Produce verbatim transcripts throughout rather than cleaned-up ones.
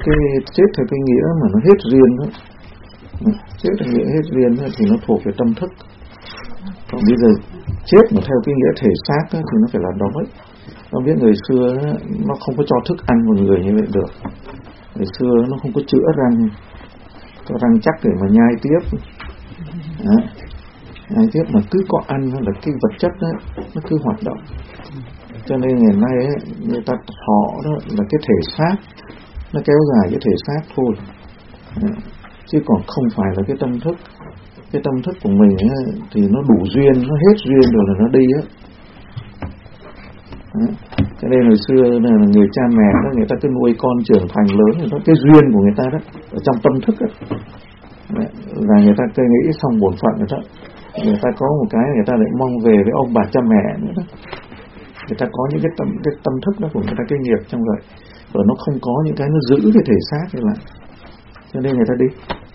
cái chết theo cái nghĩa mà nó hết duyên đó, chết theo nghĩa hết duyên đó, thì nó thuộc về tâm thức. Còn bây giờ chết mà theo cái nghĩa thể xác đó, thì nó phải là đói. Nó biết người xưa đó, nó không có cho thức ăn vào người như vậy được. Người xưa nó không có chữa răng, có răng chắc để mà nhai tiếp. Đó. Nhai tiếp mà cứ có ăn là cái vật chất đó, nó cứ hoạt động. Cho nên ngày nay ấy, người ta thọ đó là cái thể xác, nó kéo dài cái thể xác thôi. Đó. Chứ còn không phải là cái tâm thức. Cái tâm thức của mình ấy, thì nó đủ duyên, nó hết duyên rồi là nó đi á. Cho nên hồi xưa là người cha mẹ đó, người ta cứ nuôi con trưởng thành lớn, thì đó cái duyên của người ta đó ở trong tâm thức đó. Là người ta cứ nghĩ xong bổn phận rồi đó, người ta có một cái người ta lại mong về với ông bà cha mẹ nữa đó. Người ta có những cái tâm cái tâm thức đó của người ta, cái nghiệp trong vậy, rồi nó không có những cái nó giữ cái thể xác như lại, cho nên người ta đi.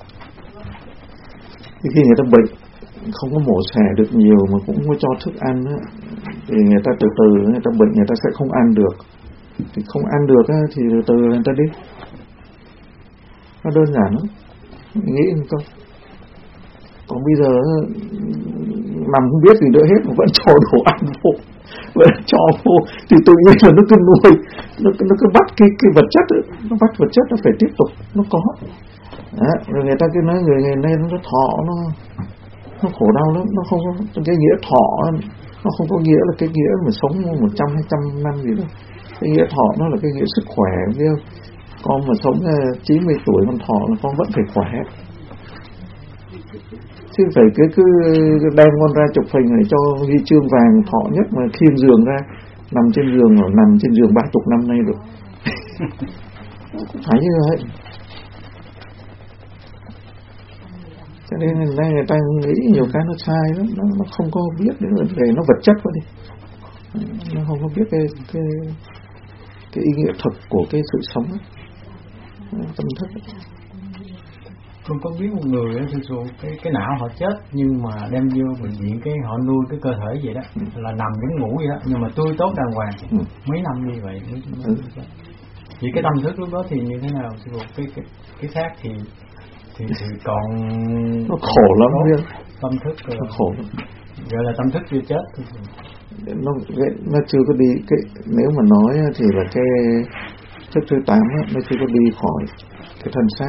Thì khi người ta bệnh không có mổ xẻ được nhiều mà cũng không có cho thức ăn á, thì người ta từ từ người ta bệnh, người ta sẽ không ăn được. Thì không ăn được á, thì từ từ người ta đi. Nó đơn giản lắm, nghĩ không? Còn bây giờ nằm không biết gì nữa hết mà vẫn cho đồ ăn vô, vẫn cho vô, thì tự nhiên là nó cứ nuôi, nó, nó cứ bắt cái, cái vật chất ấy, nó bắt vật chất nó phải tiếp tục, nó có. Đó, rồi người ta cứ nói người ngày nay nó thọ nó nó khổ đau lắm, nó không có cái nghĩa thọ, nó không có nghĩa là cái nghĩa mà sống một trăm hai trăm năm gì đâu. Cái nghĩa thọ nó là cái nghĩa sức khỏe, biết không? Con mà sống chín mươi tuổi con thọ là con vẫn phải khỏe, chứ phải cứ cứ đem con ra chụp hình này cho huy chương vàng thọ nhất mà khiêng giường ra nằm trên giường, rồi nằm trên giường ba chục năm nay rồi. Phải như vậy. Cho nên nay người ta nghĩ nhiều cái nó sai lắm, nó, nó không có biết đến vấn đề nó vật chất quá đi, nó không có biết cái cái cái ý nghĩa thực của cái sự sống ấy. Tâm thức ấy. Không có biết một người ấy, thì cái cái não họ chết nhưng mà đem vô bệnh viện cái họ nuôi cái cơ thể vậy đó, ừ. là nằm giống ngủ vậy đó, nhưng mà tươi tốt đàng hoàng, ừ. mấy năm như vậy mới, mới ừ. Vậy cái tâm thức lúc đó thì như thế nào? Cái cái cái xác thì thì thì còn nó khổ lắm biết. Tâm thức rồi nó khổ lắm. Gọi là tâm thức chưa chết thì nó nó chưa có đi cái, nếu mà nói thì là cái thức thứ tám đó, nó chưa có đi khỏi cái thân xác,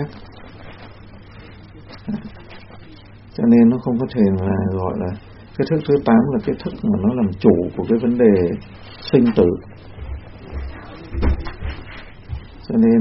cho nên nó không có thể là gọi là cái thức thứ tám là cái thức mà nó làm chủ của cái vấn đề sinh tử. Cho nên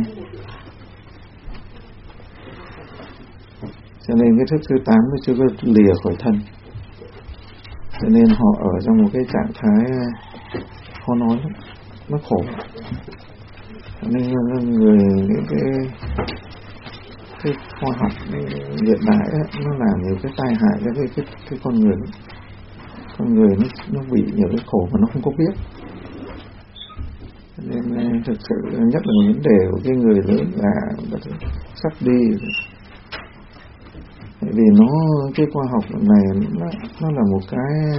cho nên cái thức thứ tám nó chưa có lìa khỏi thân, cho nên họ ở trong một cái trạng thái khó nói lắm, nó khổ. Cho nên người những cái cái khoa học hiện đại ấy, nó làm nhiều cái tai hại cho cái cái cái con người, con người nó nó bị nhiều cái khổ mà nó không có biết. Nên thực sự nhất là vấn đề của cái người lớn là sắp đi. Bởi vì nó cái khoa học này nó nó là một cái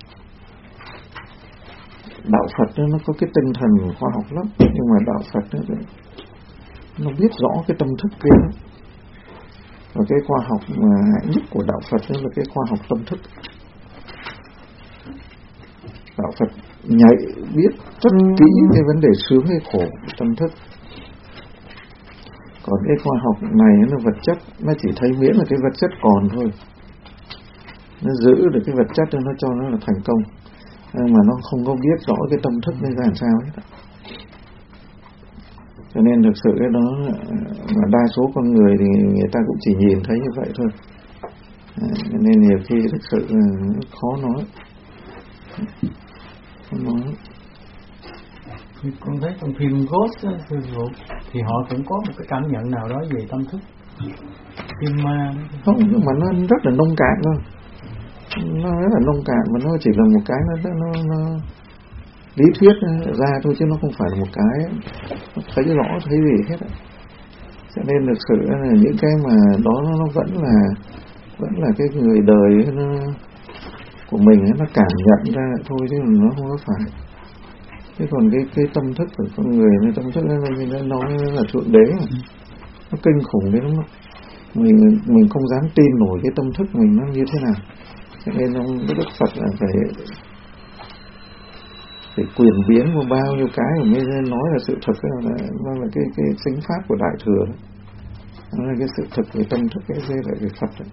đạo Phật đó, nó có cái tinh thần khoa học lắm, nhưng mà đạo Phật đó, nó biết rõ cái tâm thức kia đó. Và cái khoa học mà hạnh nhất của đạo Phật đó là cái khoa học tâm thức. Đạo Phật nhạy biết rất kỹ cái vấn đề sướng hay khổ tâm thức. Còn cái khoa học này nó vật chất, nó chỉ thấy miễn là cái vật chất còn thôi, nó giữ được cái vật chất đó, nó cho nó là thành công, nhưng mà nó không có biết rõ cái tâm thức nó ra làm sao hết. Cho nên thực sự cái đó mà đa số con người thì người ta cũng chỉ nhìn thấy như vậy thôi. Cho nên nhiều khi thực sự khó nói, khó nói. Con thấy trong phim Ghost thì, thì họ cũng có một cái cảm nhận nào đó về tâm thức. Phim ma không, nhưng mà nó rất là nông cạn thôi, nó rất là nông cạn, mà nó chỉ là một cái nó nó, nó lý thuyết ra thôi, chứ nó không phải là một cái nó thấy rõ thấy gì hết. Cho nên thực sự là những cái mà đó nó vẫn là vẫn là cái người đời nó của mình nó cảm nhận ra thôi, chứ nó không có phải. Thế còn cái cái tâm thức của con người, nó tâm thức nó, nó nói là thượng đế mà. Nó kinh khủng đấy lắm. Mình mình không dám tin nổi cái tâm thức mình nó như thế nào. Cho nên ông Đức Phật là phải phải quyền biến vào bao nhiêu cái mà mới nói là sự thật, là nó là cái cái chính pháp của Đại Thừa đó. Nó là cái sự thật về tâm thức cái dây lại về Phật đó.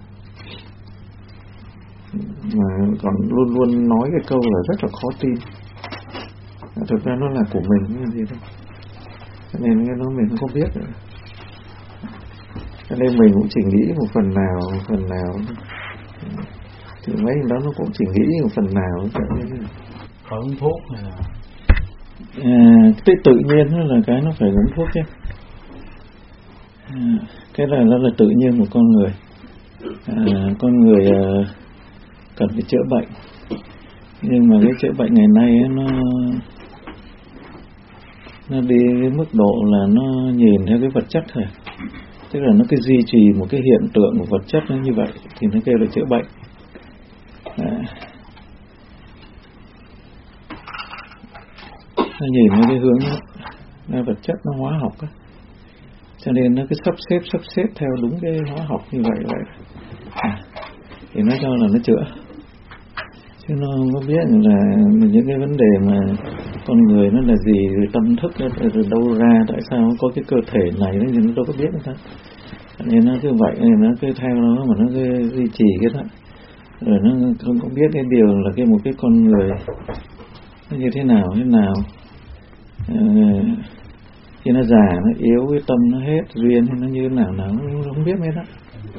Mà còn luôn luôn nói cái câu là rất là khó tin. Thực ra nó là của mình như gì đâu. Cho nên cái đó mình không có biết nữa. Cho nên mình cũng chỉ nghĩ một phần nào, một phần nào thì mấy đó nó cũng chỉ nghĩ một phần nào. Có uống thuốc này là à, cái tự nhiên đó là cái nó phải uống thuốc chứ. À, cái này nó là tự nhiên của con người. À, con người à, cần phải chữa bệnh, nhưng mà cái chữa bệnh ngày nay ấy, nó nó đi cái mức độ là nó nhìn theo cái vật chất thôi, tức là nó cái duy trì một cái hiện tượng của vật chất nó như vậy thì nó kêu là chữa bệnh. À, nó nhìn theo cái hướng đó, là vật chất nó hóa học đó. Cho nên nó cứ sắp xếp sắp xếp theo đúng cái hóa học như vậy vậy à, thì nó cho là nó chữa, chứ nó không có biết là những cái vấn đề mà con người nó là gì, rồi tâm thức nó từ đâu ra, tại sao nó có cái cơ thể này nó nó đâu có biết nữa. Nên nó cứ vậy, nên nó cứ theo nó mà nó cứ duy trì cái đó, rồi nó không có biết cái điều là cái một cái con người nó như thế nào thế nào. À, khi nó già, nó yếu, cái tâm nó hết duyên hay nó như thế nào nào nó không biết mấy đó.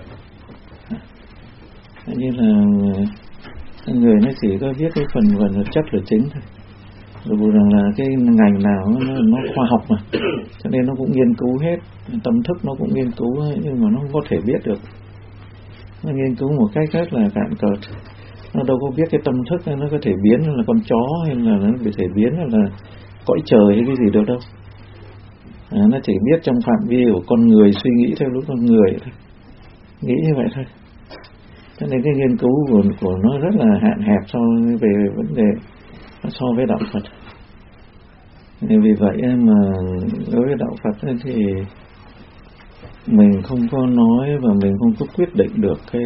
À, như là người nó chỉ có biết cái phần phần vật chất là chính thôi, dù rằng là cái ngành nào nó, nó khoa học mà, cho nên nó cũng nghiên cứu hết, tâm thức nó cũng nghiên cứu, nhưng mà nó không có thể biết được. Nó nghiên cứu một cách rất là cạn cợt, nó đâu có biết cái tâm thức nó có thể biến là con chó hay là nó có thể biến là cõi trời hay cái gì được đâu. À, nó chỉ biết trong phạm vi của con người suy nghĩ theo lúc con người thôi, nghĩ như vậy thôi. Cho nên cái nghiên cứu của, của nó rất là hạn hẹp so về vấn đề so với đạo Phật. Nên vì vậy mà đối với đạo Phật thì mình không có nói và mình không có quyết định được cái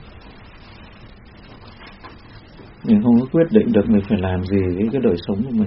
mình không có quyết định được mình phải làm gì với cái đời sống của mình,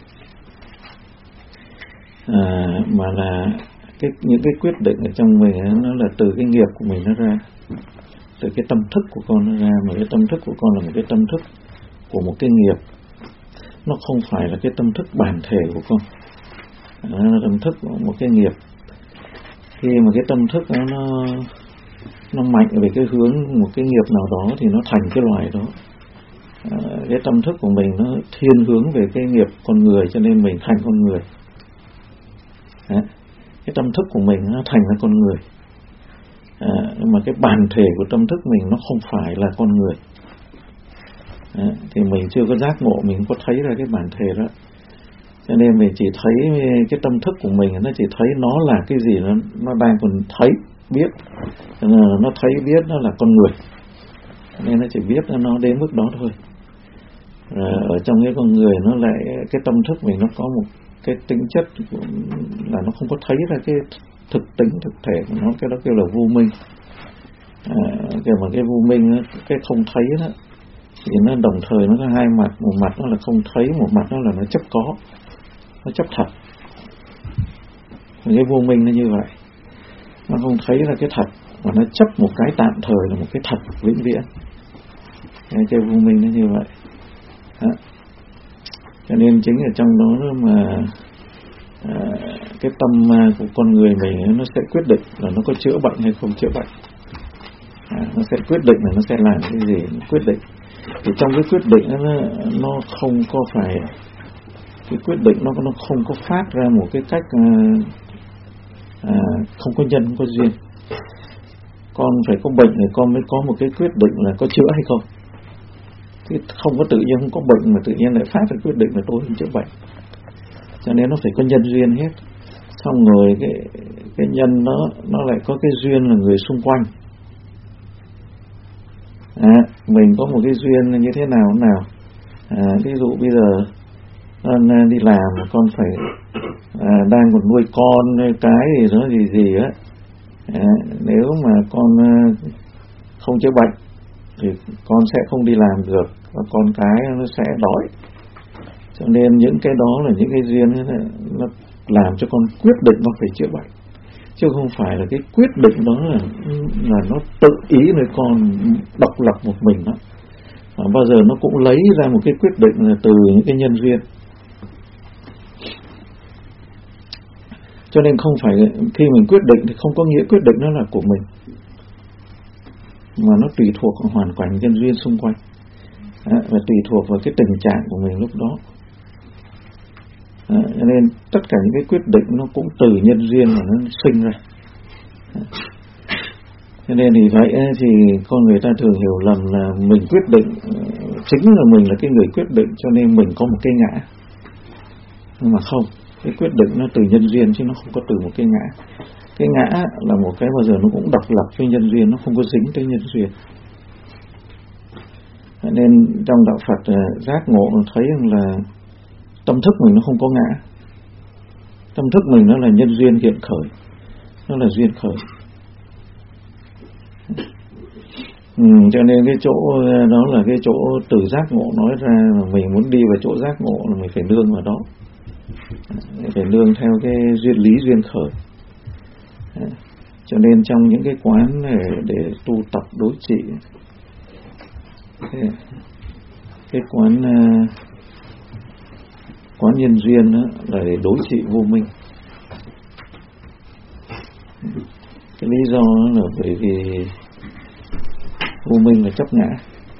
à, mà là cái những cái quyết định ở trong mình ấy, nó là từ cái nghiệp của mình nó ra, từ cái tâm thức của con nó ra. Mà cái tâm thức của con là một cái tâm thức của một cái nghiệp, nó không phải là cái tâm thức bản thể của con. Nó là tâm thức của một cái nghiệp. Khi mà cái tâm thức đó nó nó mạnh về cái hướng một cái nghiệp nào đó thì nó thành cái loài đó. À, cái tâm thức của mình nó thiên hướng về cái nghiệp con người, cho nên mình thành con người. Đấy. Cái tâm thức của mình nó thành ra con người. À, nhưng mà cái bản thể của tâm thức mình nó không phải là con người. À, thì mình chưa có giác ngộ, mình không có thấy ra cái bản thể đó, cho nên mình chỉ thấy cái tâm thức của mình, nó chỉ thấy nó là cái gì, nó, nó đang còn thấy biết, cho nên nó thấy biết nó là con người, nên nó chỉ biết nó đến mức đó thôi. À, ở trong cái con người nó lại cái tâm thức mình nó có một cái tính chất là nó không có thấy ra cái thực tính thực thể của nó, cái đó kêu là vô minh. À, cái mà cái vô minh đó, cái không thấy đó thì nó đồng thời nó có hai mặt, một mặt nó là không thấy, một mặt nó là nó chấp có, nó chấp thật. Cái vô minh nó như vậy, nó không thấy là cái thật mà nó chấp một cái tạm thời là một cái thật vĩnh viễn. Cái vô minh nó như vậy đó. Cho nên chính ở trong đó mà à, cái tâm của con người mình nó sẽ quyết định là nó có chữa bệnh hay không chữa bệnh. À, nó sẽ quyết định là nó sẽ làm cái gì, nó quyết định. Thì trong cái quyết định đó, nó, nó không có phải, cái quyết định nó nó không có phát ra một cái cách à, à, không có nhân, không có duyên. Con phải có bệnh thì con mới có một cái quyết định là có chữa hay không. Thì không có tự nhiên không có bệnh mà tự nhiên lại phát ra quyết định là tôi không chữa bệnh. Cho nên nó phải có nhân duyên hết. Xong rồi cái cái nhân nó nó lại có cái duyên là người xung quanh. À, mình có một cái duyên như thế nào nào. À, ví dụ bây giờ con đi làm con phải à, đang còn nuôi con cái gì đó gì gì á, à, nếu mà con không chữa bệnh thì con sẽ không đi làm được và con cái nó sẽ đói. Cho nên những cái đó là những cái duyên ấy, nó làm cho con quyết định nó phải chữa bệnh, chứ không phải là cái quyết định đó là là nó tự ý nơi con độc lập một mình đó. Và bao giờ nó cũng lấy ra một cái quyết định là từ những cái nhân duyên. Cho nên không phải khi mình quyết định thì không có nghĩa quyết định nó là của mình, mà nó tùy thuộc vào hoàn cảnh nhân duyên xung quanh, à, và tùy thuộc vào cái tình trạng của mình lúc đó. À, nên tất cả những cái quyết định nó cũng từ nhân duyên mà nó sinh ra. À, cho nên thì vậy thì con người ta thường hiểu lầm là mình quyết định, chính là mình là cái người quyết định, cho nên mình có một cái ngã. Nhưng mà không, cái quyết định nó từ nhân duyên chứ nó không có từ một cái ngã. Cái ngã là một cái bao giờ nó cũng độc lập với nhân duyên, nó không có dính tới nhân duyên. Nên trong đạo Phật giác ngộ thấy rằng là tâm thức mình nó không có ngã. Tâm thức mình nó là nhân duyên hiện khởi, nó là duyên khởi. Ừ, cho nên cái chỗ đó là cái chỗ từ giác ngộ nói ra là mình muốn đi vào chỗ giác ngộ là mình phải nương vào đó, phải nương theo cái duyên lý duyên khởi. Cho nên trong những cái quán để, để tu tập đối trị, cái, cái quán quán nhân duyên đó là để đối trị vô minh. Cái lý do là bởi vì vô minh là chấp ngã,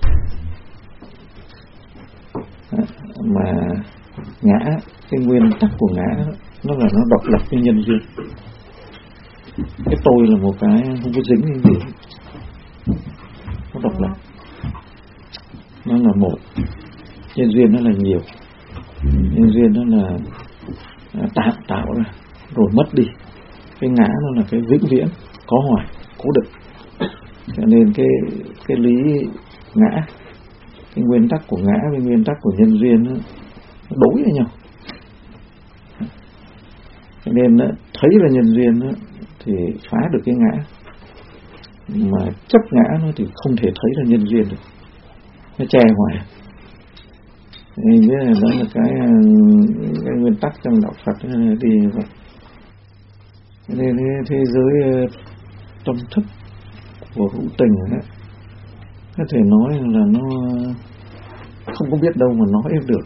mà ngã, cái nguyên tắc của ngã nó là nó độc lập với nhân duyên. Cái tôi là một cái không có dính cái gì, nó độc lập, nó là một. Nhân duyên nó là nhiều, nhân duyên nó là tạo tạo ra rồi mất đi. Cái ngã nó là cái vĩnh viễn, có hoài, cố định. Cho nên cái cái lý ngã, cái nguyên tắc của ngã với nguyên tắc của nhân duyên nó đối với nhau. Cho nên thấy là nhân duyên đó, thì phá được cái ngã, mà chấp ngã nó thì không thể thấy là nhân duyên được, nó che hoài. Nên biết là đó là cái, cái nguyên tắc trong đạo Phật đi như vậy. Nên thế giới tâm thức của hữu tình đó, có thể nói là nó không có biết đâu mà nói được.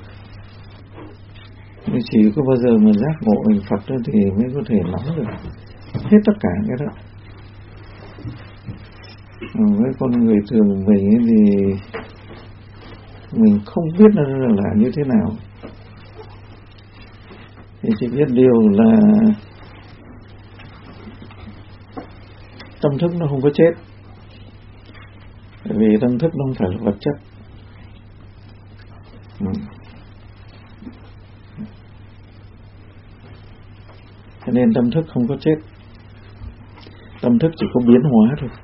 Chỉ có bao giờ mà giác ngộ hình Phật đó thì mới có thể nắm được hết tất cả cái đó. Với con người thường mình ấy thì mình không biết nó là như thế nào, thì chỉ biết điều là tâm thức nó không có chết, bởi vì tâm thức nó không phải là vật chất. Ừ. Cho nên tâm thức không có chết, tâm thức chỉ có biến hóa thôi.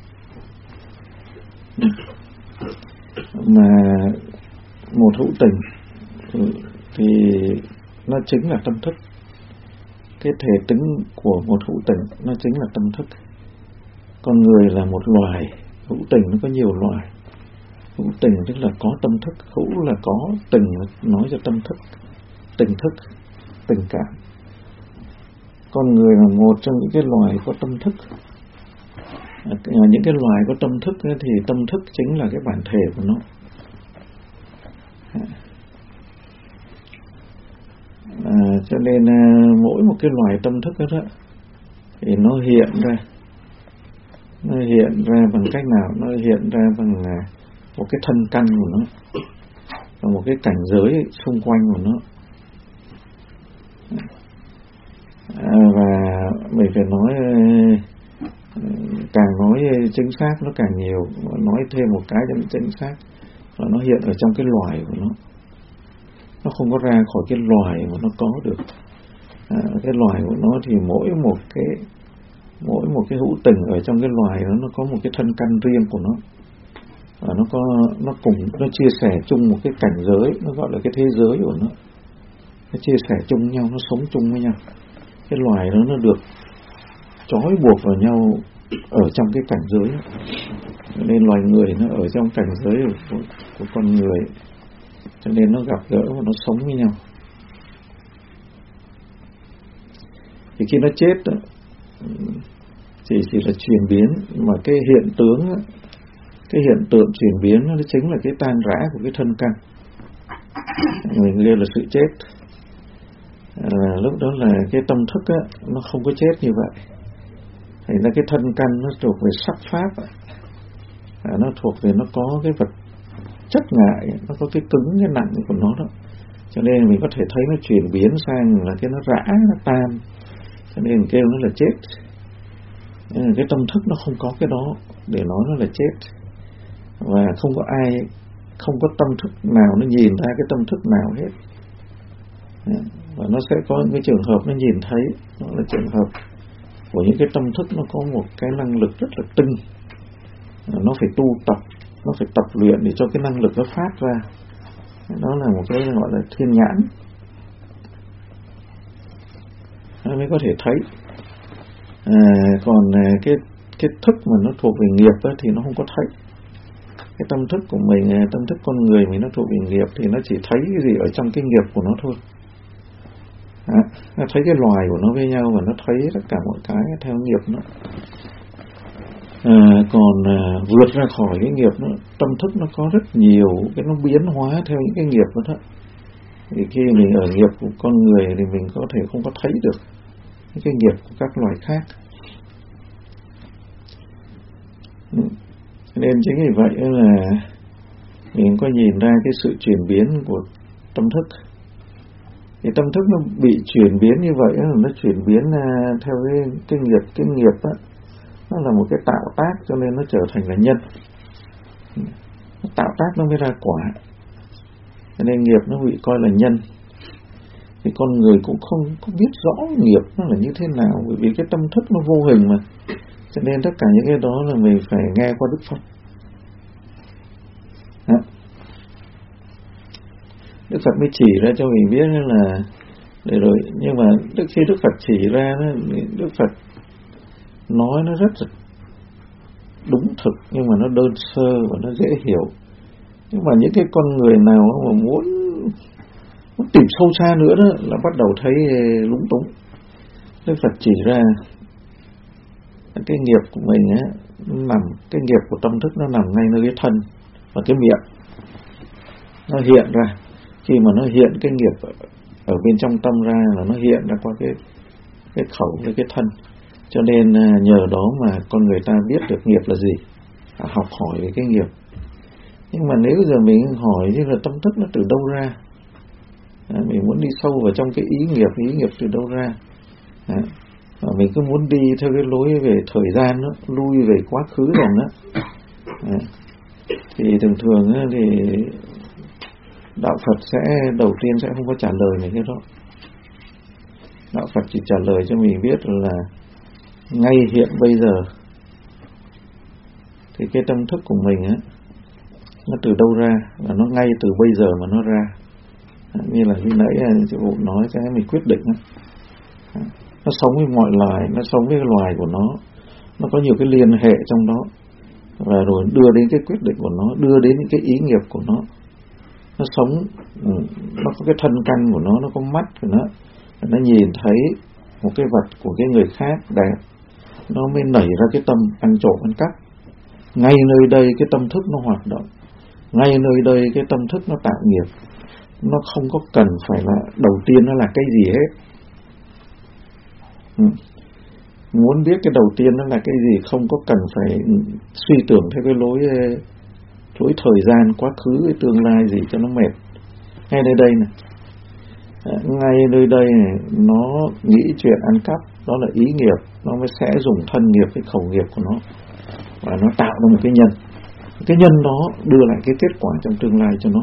Ừ. Mà một hữu tình thì nó chính là tâm thức. Cái thể tính của một hữu tình nó chính là tâm thức. Con người là một loài, hữu tình nó có nhiều loài. Hữu tình tức là có tâm thức, hữu là có, tình nói cho tâm thức, tình thức, tình cảm. Con người là một trong những cái loài có tâm thức. Những cái loài có tâm thức thì tâm thức chính là cái bản thể của nó. À, cho nên mỗi một cái loài tâm thức đó, đó thì nó hiện ra, nó hiện ra bằng cách nào? Nó hiện ra bằng một cái thân căn của nó, và một cái cảnh giới xung quanh của nó. À, và mình phải nói, càng nói chính xác nó càng nhiều, nói thêm một cái cho nó chính xác là nó hiện ở trong cái loài của nó, nó không có ra khỏi cái loài mà nó có được. À, cái loài của nó thì mỗi một cái mỗi một cái hữu tình ở trong cái loài đó nó có một cái thân căn riêng của nó, và nó có nó cùng nó chia sẻ chung một cái cảnh giới, nó gọi là cái thế giới của nó. nó chia sẻ chung với nhau, nó sống chung với nhau. Cái loài đó nó được trói buộc vào nhau ở trong cái cảnh giới, nên loài người nó ở trong cảnh giới của, của con người, cho nên nó gặp gỡ và nó sống với nhau. Thì khi nó chết đó, chỉ chỉ là chuyển biến, mà cái hiện tướng, cái hiện tượng chuyển biến nó chính là cái tan rã của cái thân căn. Mình gọi là sự chết. À, lúc đó là cái tâm thức á, nó không có chết như vậy. Thành ra cái thân căn nó thuộc về sắc pháp, à, nó thuộc về nó có cái vật chất ngại, nó có cái cứng cái nặng của nó đó, cho nên mình có thể thấy nó chuyển biến sang là cái nó rã, nó tan, cho nên kêu nó là chết. Nên cái tâm thức nó không có cái đó để nói nó là chết, và không có ai, không có tâm thức nào nó nhìn ra cái tâm thức nào hết. Và nó sẽ có những cái trường hợp nó nhìn thấy, đó là trường hợp của những cái tâm thức nó có một cái năng lực rất là tinh, nó phải tu tập, nó phải tập luyện để cho cái năng lực nó phát ra. Đó là một cái gọi là thiên nhãn, nó mới có thể thấy. À, còn cái cái thức mà nó thuộc về nghiệp đó, thì nó không có thấy. Cái tâm thức của mình, tâm thức con người mình nó thuộc về nghiệp thì nó chỉ thấy cái gì ở trong cái nghiệp của nó thôi. À, nó thấy cái loài của nó với nhau và nó thấy tất cả mọi cái theo nghiệp nó. À, còn à, vượt ra khỏi cái nghiệp nó, tâm thức nó có rất nhiều cái nó biến hóa theo những cái nghiệp đó. Thì khi mình ở nghiệp của con người thì mình có thể không có thấy được những cái nghiệp của các loài khác. Nên chính vì vậy là mình có nhìn ra cái sự chuyển biến của tâm thức. Thì tâm thức nó bị chuyển biến như vậy, nó chuyển biến theo cái, cái nghiệp, cái nghiệp đó, nó là một cái tạo tác, cho nên nó trở thành là nhân. Nó tạo tác nó mới ra quả, cho nên nghiệp nó bị coi là nhân. Thì con người cũng không có biết rõ nghiệp nó là như thế nào, bởi vì cái tâm thức nó vô hình mà, cho nên tất cả những cái đó là mình phải nghe qua Đức Phật. Đó. Đức Phật mới chỉ ra cho mình biết là để rồi, nhưng mà trước khi Đức Phật chỉ ra đó, Đức Phật nói nó rất là đúng thực, nhưng mà nó đơn sơ và nó dễ hiểu. Nhưng mà những cái con người nào mà muốn, muốn tìm sâu xa nữa đó là bắt đầu thấy lúng túng. Đức Phật chỉ ra cái nghiệp của mình á, nằm, cái nghiệp của tâm thức nó nằm ngay nơi cái thân và cái miệng. Nó hiện ra, khi mà nó hiện cái nghiệp ở, ở bên trong tâm ra là nó hiện ra qua cái cái khẩu với cái thân. Cho nên nhờ đó mà con người ta biết được nghiệp là gì, học hỏi về cái nghiệp. Nhưng mà nếu giờ mình hỏi như là tâm thức nó từ đâu ra, à, mình muốn đi sâu vào trong cái ý nghiệp, ý nghiệp từ đâu ra, à, à, mình cứ muốn đi theo cái lối về thời gian đó, lui về quá khứ rồi đó, à, thì thường thường đó, thì đạo Phật sẽ đầu tiên sẽ không có trả lời về cái đó. Đạo Phật chỉ trả lời cho mình biết là ngay hiện bây giờ thì cái tâm thức của mình á, nó từ đâu ra, và nó ngay từ bây giờ mà nó ra. À, như là khi nãy chị Vũ nói cái mình quyết định á, à, nó sống với mọi loài, nó sống với cái loài của nó, nó có nhiều cái liên hệ trong đó, và rồi đưa đến cái quyết định của nó, đưa đến những cái ý nghiệp của nó. Nó sống, nó có cái thân căn của nó, nó có mắt của nó, nó nhìn thấy một cái vật của cái người khác đẹp, nó mới nảy ra cái tâm ăn trộm ăn cắp. Ngay nơi đây cái tâm thức nó hoạt động, ngay nơi đây cái tâm thức nó tạo nghiệp. Nó không có cần phải là đầu tiên nó là cái gì hết. ừ. Muốn biết cái đầu tiên nó là cái gì, không có cần phải suy tưởng theo cái lối lối thời gian, quá khứ, cái tương lai gì cho nó mệt. Ngay nơi đây này, ngay nơi đây này, nó nghĩ chuyện ăn cắp, đó là ý nghiệp, nó mới sẽ dùng thân nghiệp, cái khẩu nghiệp của nó, và nó tạo ra một cái nhân. Cái nhân đó đưa lại cái kết quả trong tương lai cho nó.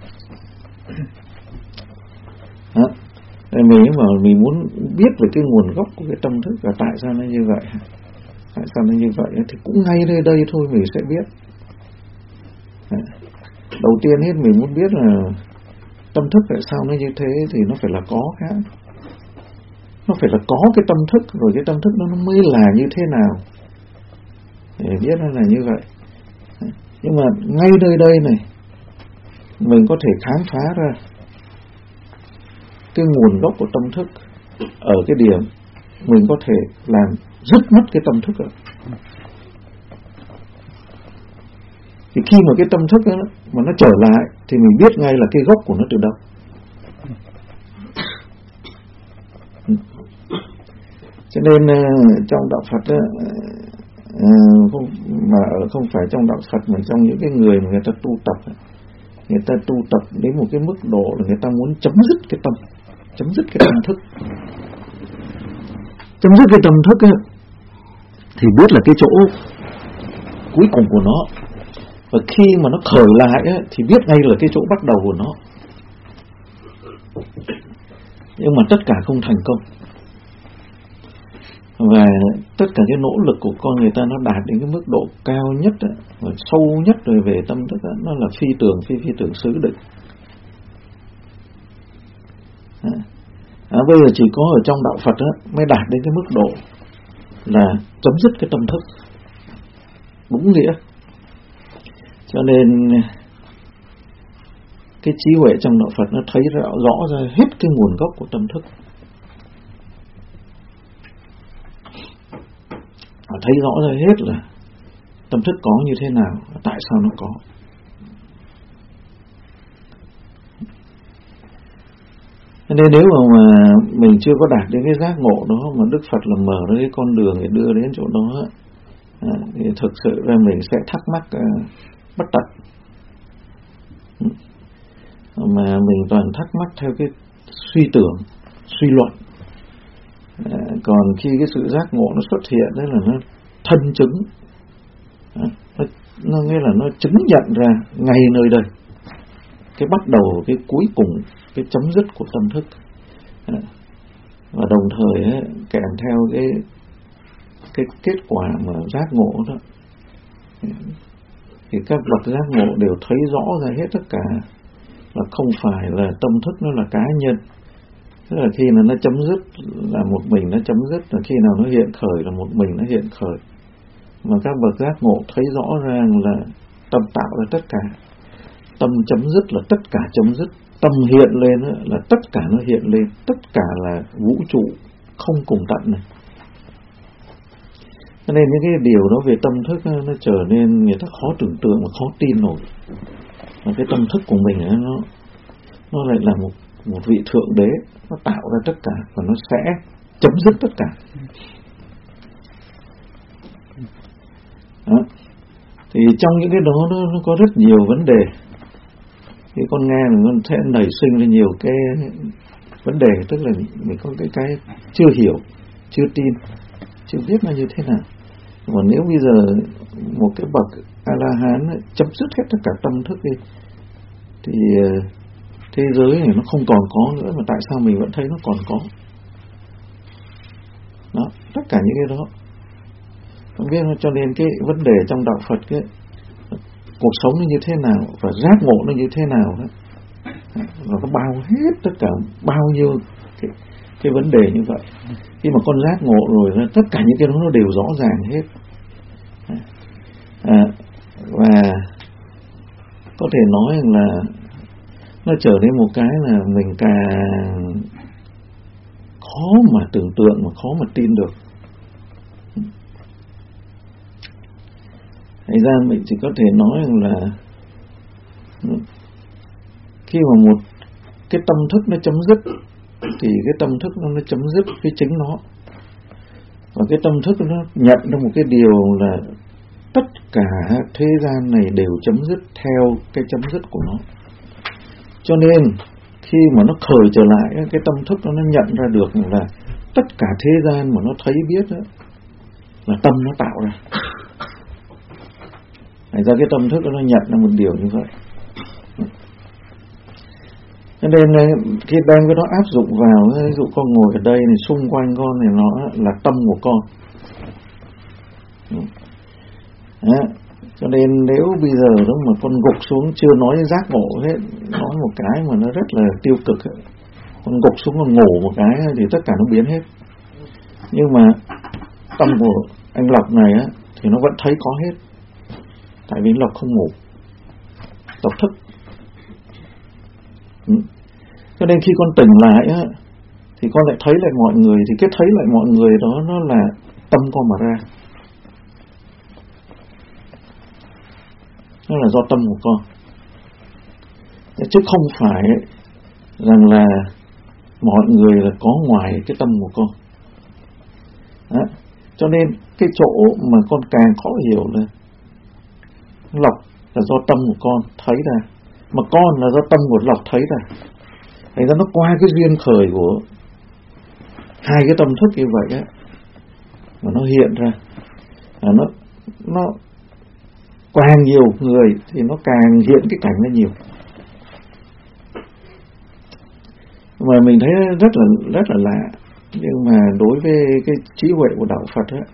Đó. Mình mà mình muốn biết về cái nguồn gốc của cái tâm thức và tại sao nó như vậy, tại sao nó như vậy thì cũng ngay nơi đây thôi mình sẽ biết. Đầu tiên hết mình muốn biết là Tâm thức tại sao nó như thế thì nó phải là có cái, nó phải là có cái tâm thức, rồi cái tâm thức nó mới là như thế nào để biết nó là như vậy. Nhưng mà ngay nơi đây này mình có thể khám phá ra cái nguồn gốc của tâm thức ở cái điểm mình có thể làm dứt mất cái tâm thức đó. Thì khi mà cái tâm thức đó, mà nó trở lại thì mình biết ngay là cái gốc của nó từ đâu. Cho nên trong đạo Phật đó, không, mà không phải trong đạo Phật mà trong những cái người mà người ta tu tập, người ta tu tập đến một cái mức độ là người ta muốn chấm dứt cái tâm, chấm dứt cái tâm thức. Chấm dứt cái tâm thức ấy, thì biết là cái chỗ cuối cùng của nó. Và khi mà nó khởi lại ấy, thì biết ngay là cái chỗ bắt đầu của nó. Nhưng mà tất cả không thành công. Và tất cả cái nỗ lực của con người ta nó đạt đến cái mức độ cao nhất ấy, và sâu nhất rồi về tâm thức ấy, nó là phi tưởng, phi phi tưởng xứ định. À, bây giờ chỉ có ở trong đạo Phật ấy, mới đạt đến cái mức độ là chấm dứt cái tâm thức đúng nghĩa. Cho nên cái trí huệ trong đạo Phật nó thấy rõ, rõ ra hết cái nguồn gốc của tâm thức, và thấy rõ ra hết là tâm thức có như thế nào, tại sao nó có. Nên nếu mà, mà mình chưa có đạt đến cái giác ngộ đó, mà Đức Phật là mở ra cái con đường để đưa đến chỗ đó, à, thì thực sự ra mình sẽ thắc mắc à, bất tận. Mà mình toàn thắc mắc theo cái suy tưởng, suy luận. À, còn khi cái sự giác ngộ nó xuất hiện, đấy là nó thân chứng, à, nó, nó nghĩa là nó chứng nhận ra ngay nơi đây cái bắt đầu, cái cuối cùng, cái chấm dứt của tâm thức. À, và đồng thời ấy, kèm theo cái cái kết quả mà giác ngộ đó, thì các bậc giác ngộ đều thấy rõ ra hết tất cả là không phải là tâm thức nó là cá nhân. Tức là khi nào nó chấm dứt là một mình nó chấm dứt, là khi nào nó hiện khởi là một mình nó hiện khởi. Mà các bậc giác ngộ thấy rõ ràng là tâm tạo ra tất cả, tâm chấm dứt là tất cả chấm dứt, tâm hiện lên là tất cả nó hiện lên, tất cả là vũ trụ không cùng tận này. Cho nên những cái điều đó về tâm thức nó trở nên người ta khó tưởng tượng và khó tin nổi. Và cái tâm thức của mình ấy, nó nó lại là một một vị thượng đế, nó tạo ra tất cả và nó sẽ chấm dứt tất cả. Đó. Thì trong những cái đó nó, nó có rất nhiều vấn đề. Khi con nghe mình con sẽ nảy sinh ra nhiều cái vấn đề, tức là mình có cái cái chưa hiểu, chưa tin, chưa biết nó như thế nào. Còn nếu bây giờ một cái bậc A-la-hán ấy, chấm dứt hết tất cả tâm thức đi, thì thế giới này nó không còn có nữa, mà tại sao mình vẫn thấy nó còn có? Đó, tất cả những cái đó. Không biết, cho nên cái vấn đề trong đạo Phật ấy, cuộc sống nó như thế nào và giác ngộ nó như thế nào đó, và nó bao hết tất cả bao nhiêu cái, cái vấn đề như vậy. Khi mà con giác ngộ rồi, tất cả những cái đó nó đều rõ ràng hết. À, và có thể nói là nó trở nên một cái là mình càng khó mà tưởng tượng, mà khó mà tin được. Thành ra mình chỉ có thể nói là khi mà một cái tâm thức nó chấm dứt, thì cái tâm thức nó, nó chấm dứt với chính nó. Và cái tâm thức nó nhận ra một cái điều là tất cả thế gian này đều chấm dứt theo cái chấm dứt của nó. Cho nên khi mà nó khởi trở lại, cái tâm thức nó, nó nhận ra được là tất cả thế gian mà nó thấy biết đó, là tâm nó tạo ra. Thành ra cái tâm thức nó nhận ra một điều như vậy. Cho nên khi đem cái đó áp dụng vào, ví dụ con ngồi ở đây này, xung quanh con này nó là tâm của con. Đó. Cho nên nếu bây giờ đó mà con gục xuống chưa nói giác ngộ hết, nói một cái mà nó rất là tiêu cực ấy. Con gục xuống con ngủ một cái thì tất cả nó biến hết. Nhưng mà tâm của anh Lộc này á thì nó vẫn thấy có hết. Tại vì Lộc không ngủ, Lộc thức. Ừ. Cho nên khi con tỉnh lại á thì con lại thấy lại mọi người, thì cái thấy lại mọi người đó nó là tâm con mà ra. Nó là do tâm của con, chứ không phải rằng là mọi người là có ngoài cái tâm của con. Đó. Cho nên cái chỗ mà con càng khó hiểu là Lộc là do tâm của con thấy ra, mà con là do tâm của Lộc thấy ra. Thành ra nó qua cái duyên khởi của hai cái tâm thức như vậy á, mà nó hiện ra. À, nó nó càng nhiều người thì nó càng hiện cái cảnh nó nhiều. Mà mình thấy rất là rất là lạ. Nhưng mà đối với cái trí huệ của đạo Phật á,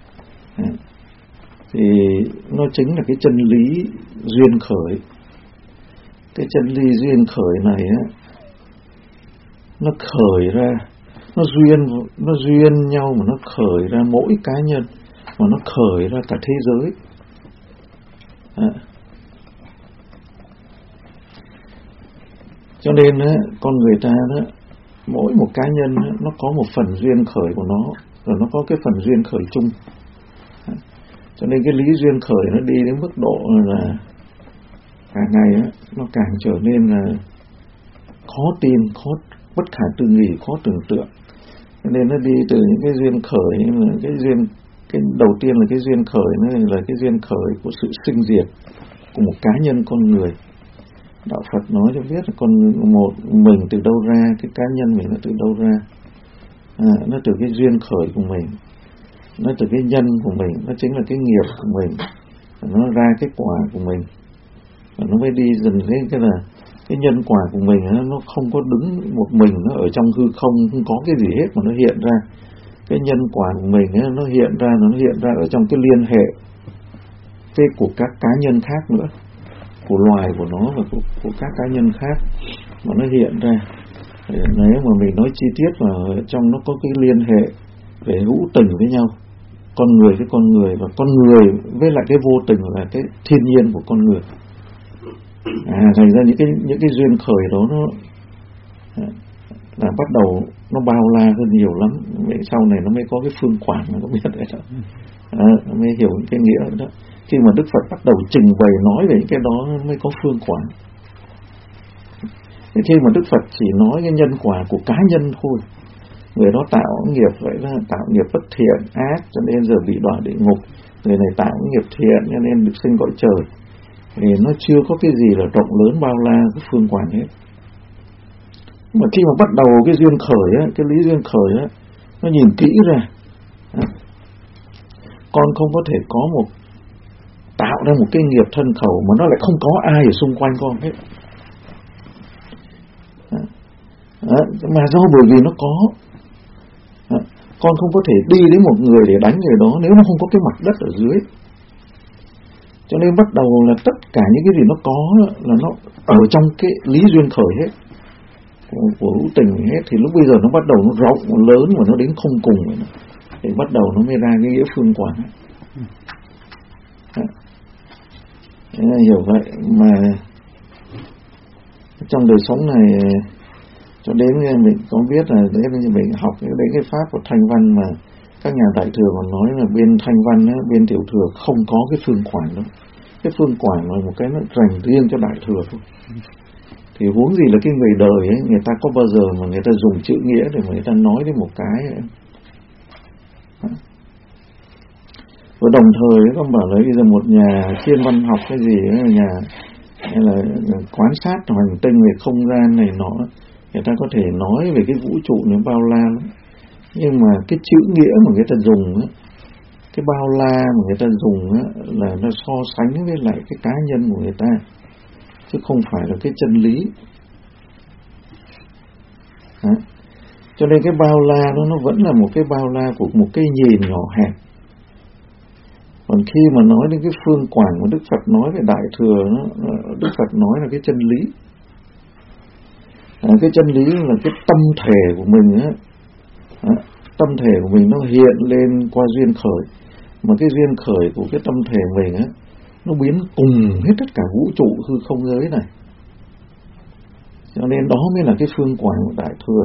thì nó chính là cái chân lý duyên khởi. Cái chân lý duyên khởi này á, nó khởi ra, nó duyên nó duyên nhau mà nó khởi ra mỗi cá nhân, mà nó khởi ra cả thế giới. À. Cho nên á, con người ta đó, mỗi một cá nhân á, nó có một phần duyên khởi của nó, rồi nó có cái phần duyên khởi chung. À. Cho nên cái lý duyên khởi nó đi đến mức độ là càng ngày á, nó càng trở nên là khó tin, khó bất khả tư nghị, khó tưởng tượng. Cho nên nó đi từ những cái duyên khởi, là cái duyên cái đầu tiên là cái duyên khởi, nó là cái duyên khởi của sự sinh diệt của một cá nhân con người. Đạo Phật nói cho biết là con một mình từ đâu ra, cái cá nhân mình nó từ đâu ra. À, nó từ cái duyên khởi của mình, nó từ cái nhân của mình, nó chính là cái nghiệp của mình, nó ra cái quả của mình. Và nó mới đi dần lên cái là cái nhân quả của mình nó không có đứng một mình, nó ở trong hư không, không có cái gì hết mà nó hiện ra. Cái nhân quả của mình ấy, nó hiện ra nó hiện ra ở trong cái liên hệ cái của các cá nhân khác nữa, của loài của nó và của, của các cá nhân khác mà nó hiện ra. Nếu mà mình nói chi tiết là trong nó có cái liên hệ về hữu tình với nhau, con người với con người, và con người với lại cái vô tình là cái thiên nhiên của con người. À, thành ra những cái những cái duyên khởi đó nó là bắt đầu nó bao la hơn nhiều lắm. Vậy sau này nó mới có cái phương quảng, nó biết đấy đó. À, nó mới hiểu cái nghĩa đó. Khi mà Đức Phật bắt đầu trình bày nói về những cái đó nó mới có phương quảng. Khi mà Đức Phật chỉ nói cái nhân quả của cá nhân thôi, người đó tạo nghiệp vậy là tạo nghiệp bất thiện ác cho nên giờ bị đọa địa ngục, người này tạo nghiệp thiện cho nên được sinh cõi trời, thì nó chưa có cái gì là rộng lớn bao la cái phương quảng hết. Mà khi mà bắt đầu cái duyên khởi á, cái lý duyên khởi á, nó nhìn kỹ ra, con không có thể có một tạo ra một cái nghiệp thân khẩu mà nó lại không có ai ở xung quanh con hết. À, mà do bởi vì nó có, à, con không có thể đi đến một người để đánh người đó nếu nó không có cái mặt đất ở dưới. Cho nên bắt đầu là tất cả những cái gì nó có là nó ở trong cái lý duyên khởi hết của, của hữu tình hết. Thì lúc bây giờ nó bắt đầu nó rộng, nó lớn và nó đến không cùng rồi đó. Thì bắt đầu nó mới ra cái nghĩa phương quảng. À, hiểu vậy mà trong đời sống này cho đến mình có biết là đến mình học đến cái pháp của Thanh Văn mà các nhà đại thừa còn nói là bên Thanh Văn á, bên tiểu thừa không có cái phương quảng đó. Cái phương quảng là một cái nó dành riêng cho đại thừa thôi. Thì huống gì là cái người đời ấy, người ta có bao giờ mà người ta dùng chữ nghĩa để mà người ta nói đến một cái ấy. Và đồng thời con bảo là bây giờ một nhà thiên văn học cái gì ấy, nhà hay là quan sát hành tinh về không gian này nọ, người ta có thể nói về cái vũ trụ nó bao la lắm. Nhưng mà cái chữ nghĩa mà người ta dùng á, cái bao la mà người ta dùng á, là nó so sánh với lại cái cá nhân của người ta, chứ không phải là cái chân lý. Đó. Cho nên cái bao la đó nó vẫn là một cái bao la của một cái nhìn nhỏ hẹp. Còn khi mà nói đến cái phương quảng mà Đức Phật nói về Đại Thừa, nó, Đức Phật nói là cái chân lý. À, cái chân lý là cái tâm thể của mình á, à, tâm thể của mình nó hiện lên qua duyên khởi, mà cái duyên khởi của cái tâm thể mình á, nó biến cùng hết tất cả vũ trụ hư không giới này. Cho nên đó mới là cái phương quảng của Đại Thừa.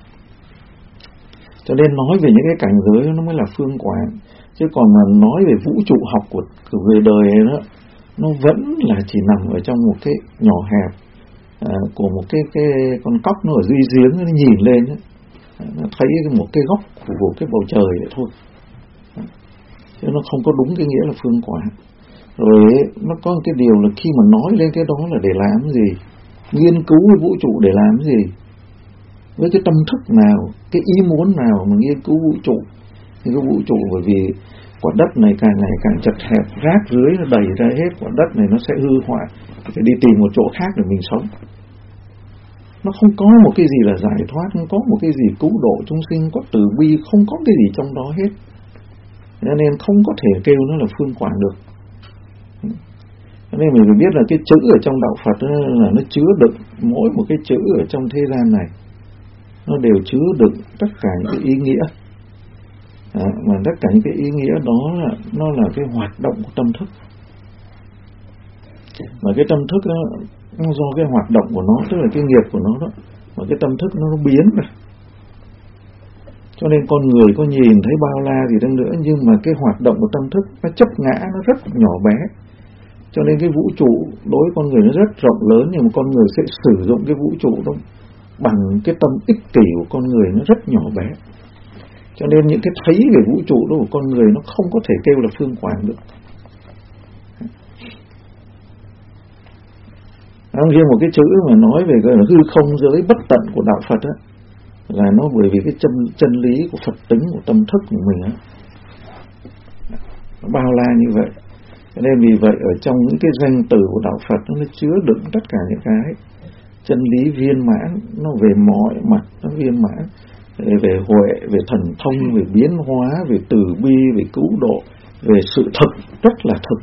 Cho nên nói về những cái cảnh giới nó mới là phương quảng. Chứ còn mà nói về vũ trụ học của, của người đời ấy đó, nó vẫn là chỉ nằm ở trong một cái nhỏ hẹp à, của một cái, cái con cóc nó ở dưới giếng, nó nhìn lên ấy, nó thấy một cái góc của, của cái bầu trời vậy thôi. Chứ nó không có đúng cái nghĩa là phương quảng. Rồi ấy, nó có một cái điều là khi mà nói lên cái đó là để làm gì, nghiên cứu cái vũ trụ để làm gì, với cái tâm thức nào, cái ý muốn nào mà nghiên cứu vũ trụ. Thì cái vũ trụ bởi vì quả đất này càng ngày càng chật hẹp, rác dưới nó đầy ra hết, quả đất này nó sẽ hư hoại, phải đi tìm một chỗ khác để mình sống. Nó không có một cái gì là giải thoát, không có một cái gì cứu độ chúng sinh, có từ bi, không có cái gì trong đó hết. Cho nên không có thể kêu nó là phương quảng được. Cho nên mình phải biết là cái chữ ở trong đạo Phật là nó chứa đựng, mỗi một cái chữ ở trong thế gian này nó đều chứa đựng tất cả những cái ý nghĩa. À, mà tất cả những cái ý nghĩa đó là nó là cái hoạt động của tâm thức. Mà cái tâm thức đó, nó do cái hoạt động của nó, tức là cái nghiệp của nó đó, mà cái tâm thức nó, nó biến ra. Cho nên con người có nhìn thấy bao la gì đâu nữa, nhưng mà cái hoạt động của tâm thức nó chấp ngã, nó rất nhỏ bé. Cho nên cái vũ trụ đối với con người nó rất rộng lớn, nhưng mà con người sẽ sử dụng cái vũ trụ đó bằng cái tâm ích kỷ của con người nó rất nhỏ bé. Cho nên những cái thấy về vũ trụ đó của con người nó không có thể kêu là phương quảng được. Không, riêng một cái chữ mà nói về cái hư không giới bất tận của đạo Phật á, là nó bởi vì cái chân, chân lý của Phật tính, của tâm thức của mình á, nó bao la như vậy. Cho nên vì vậy ở trong những cái danh từ của đạo Phật nó chứa đựng tất cả những cái chân lý viên mãn, nó về mọi mặt nó viên mãn, về huệ, về thần thông, về biến hóa, về từ bi, về cứu độ, về sự thực, rất là thực.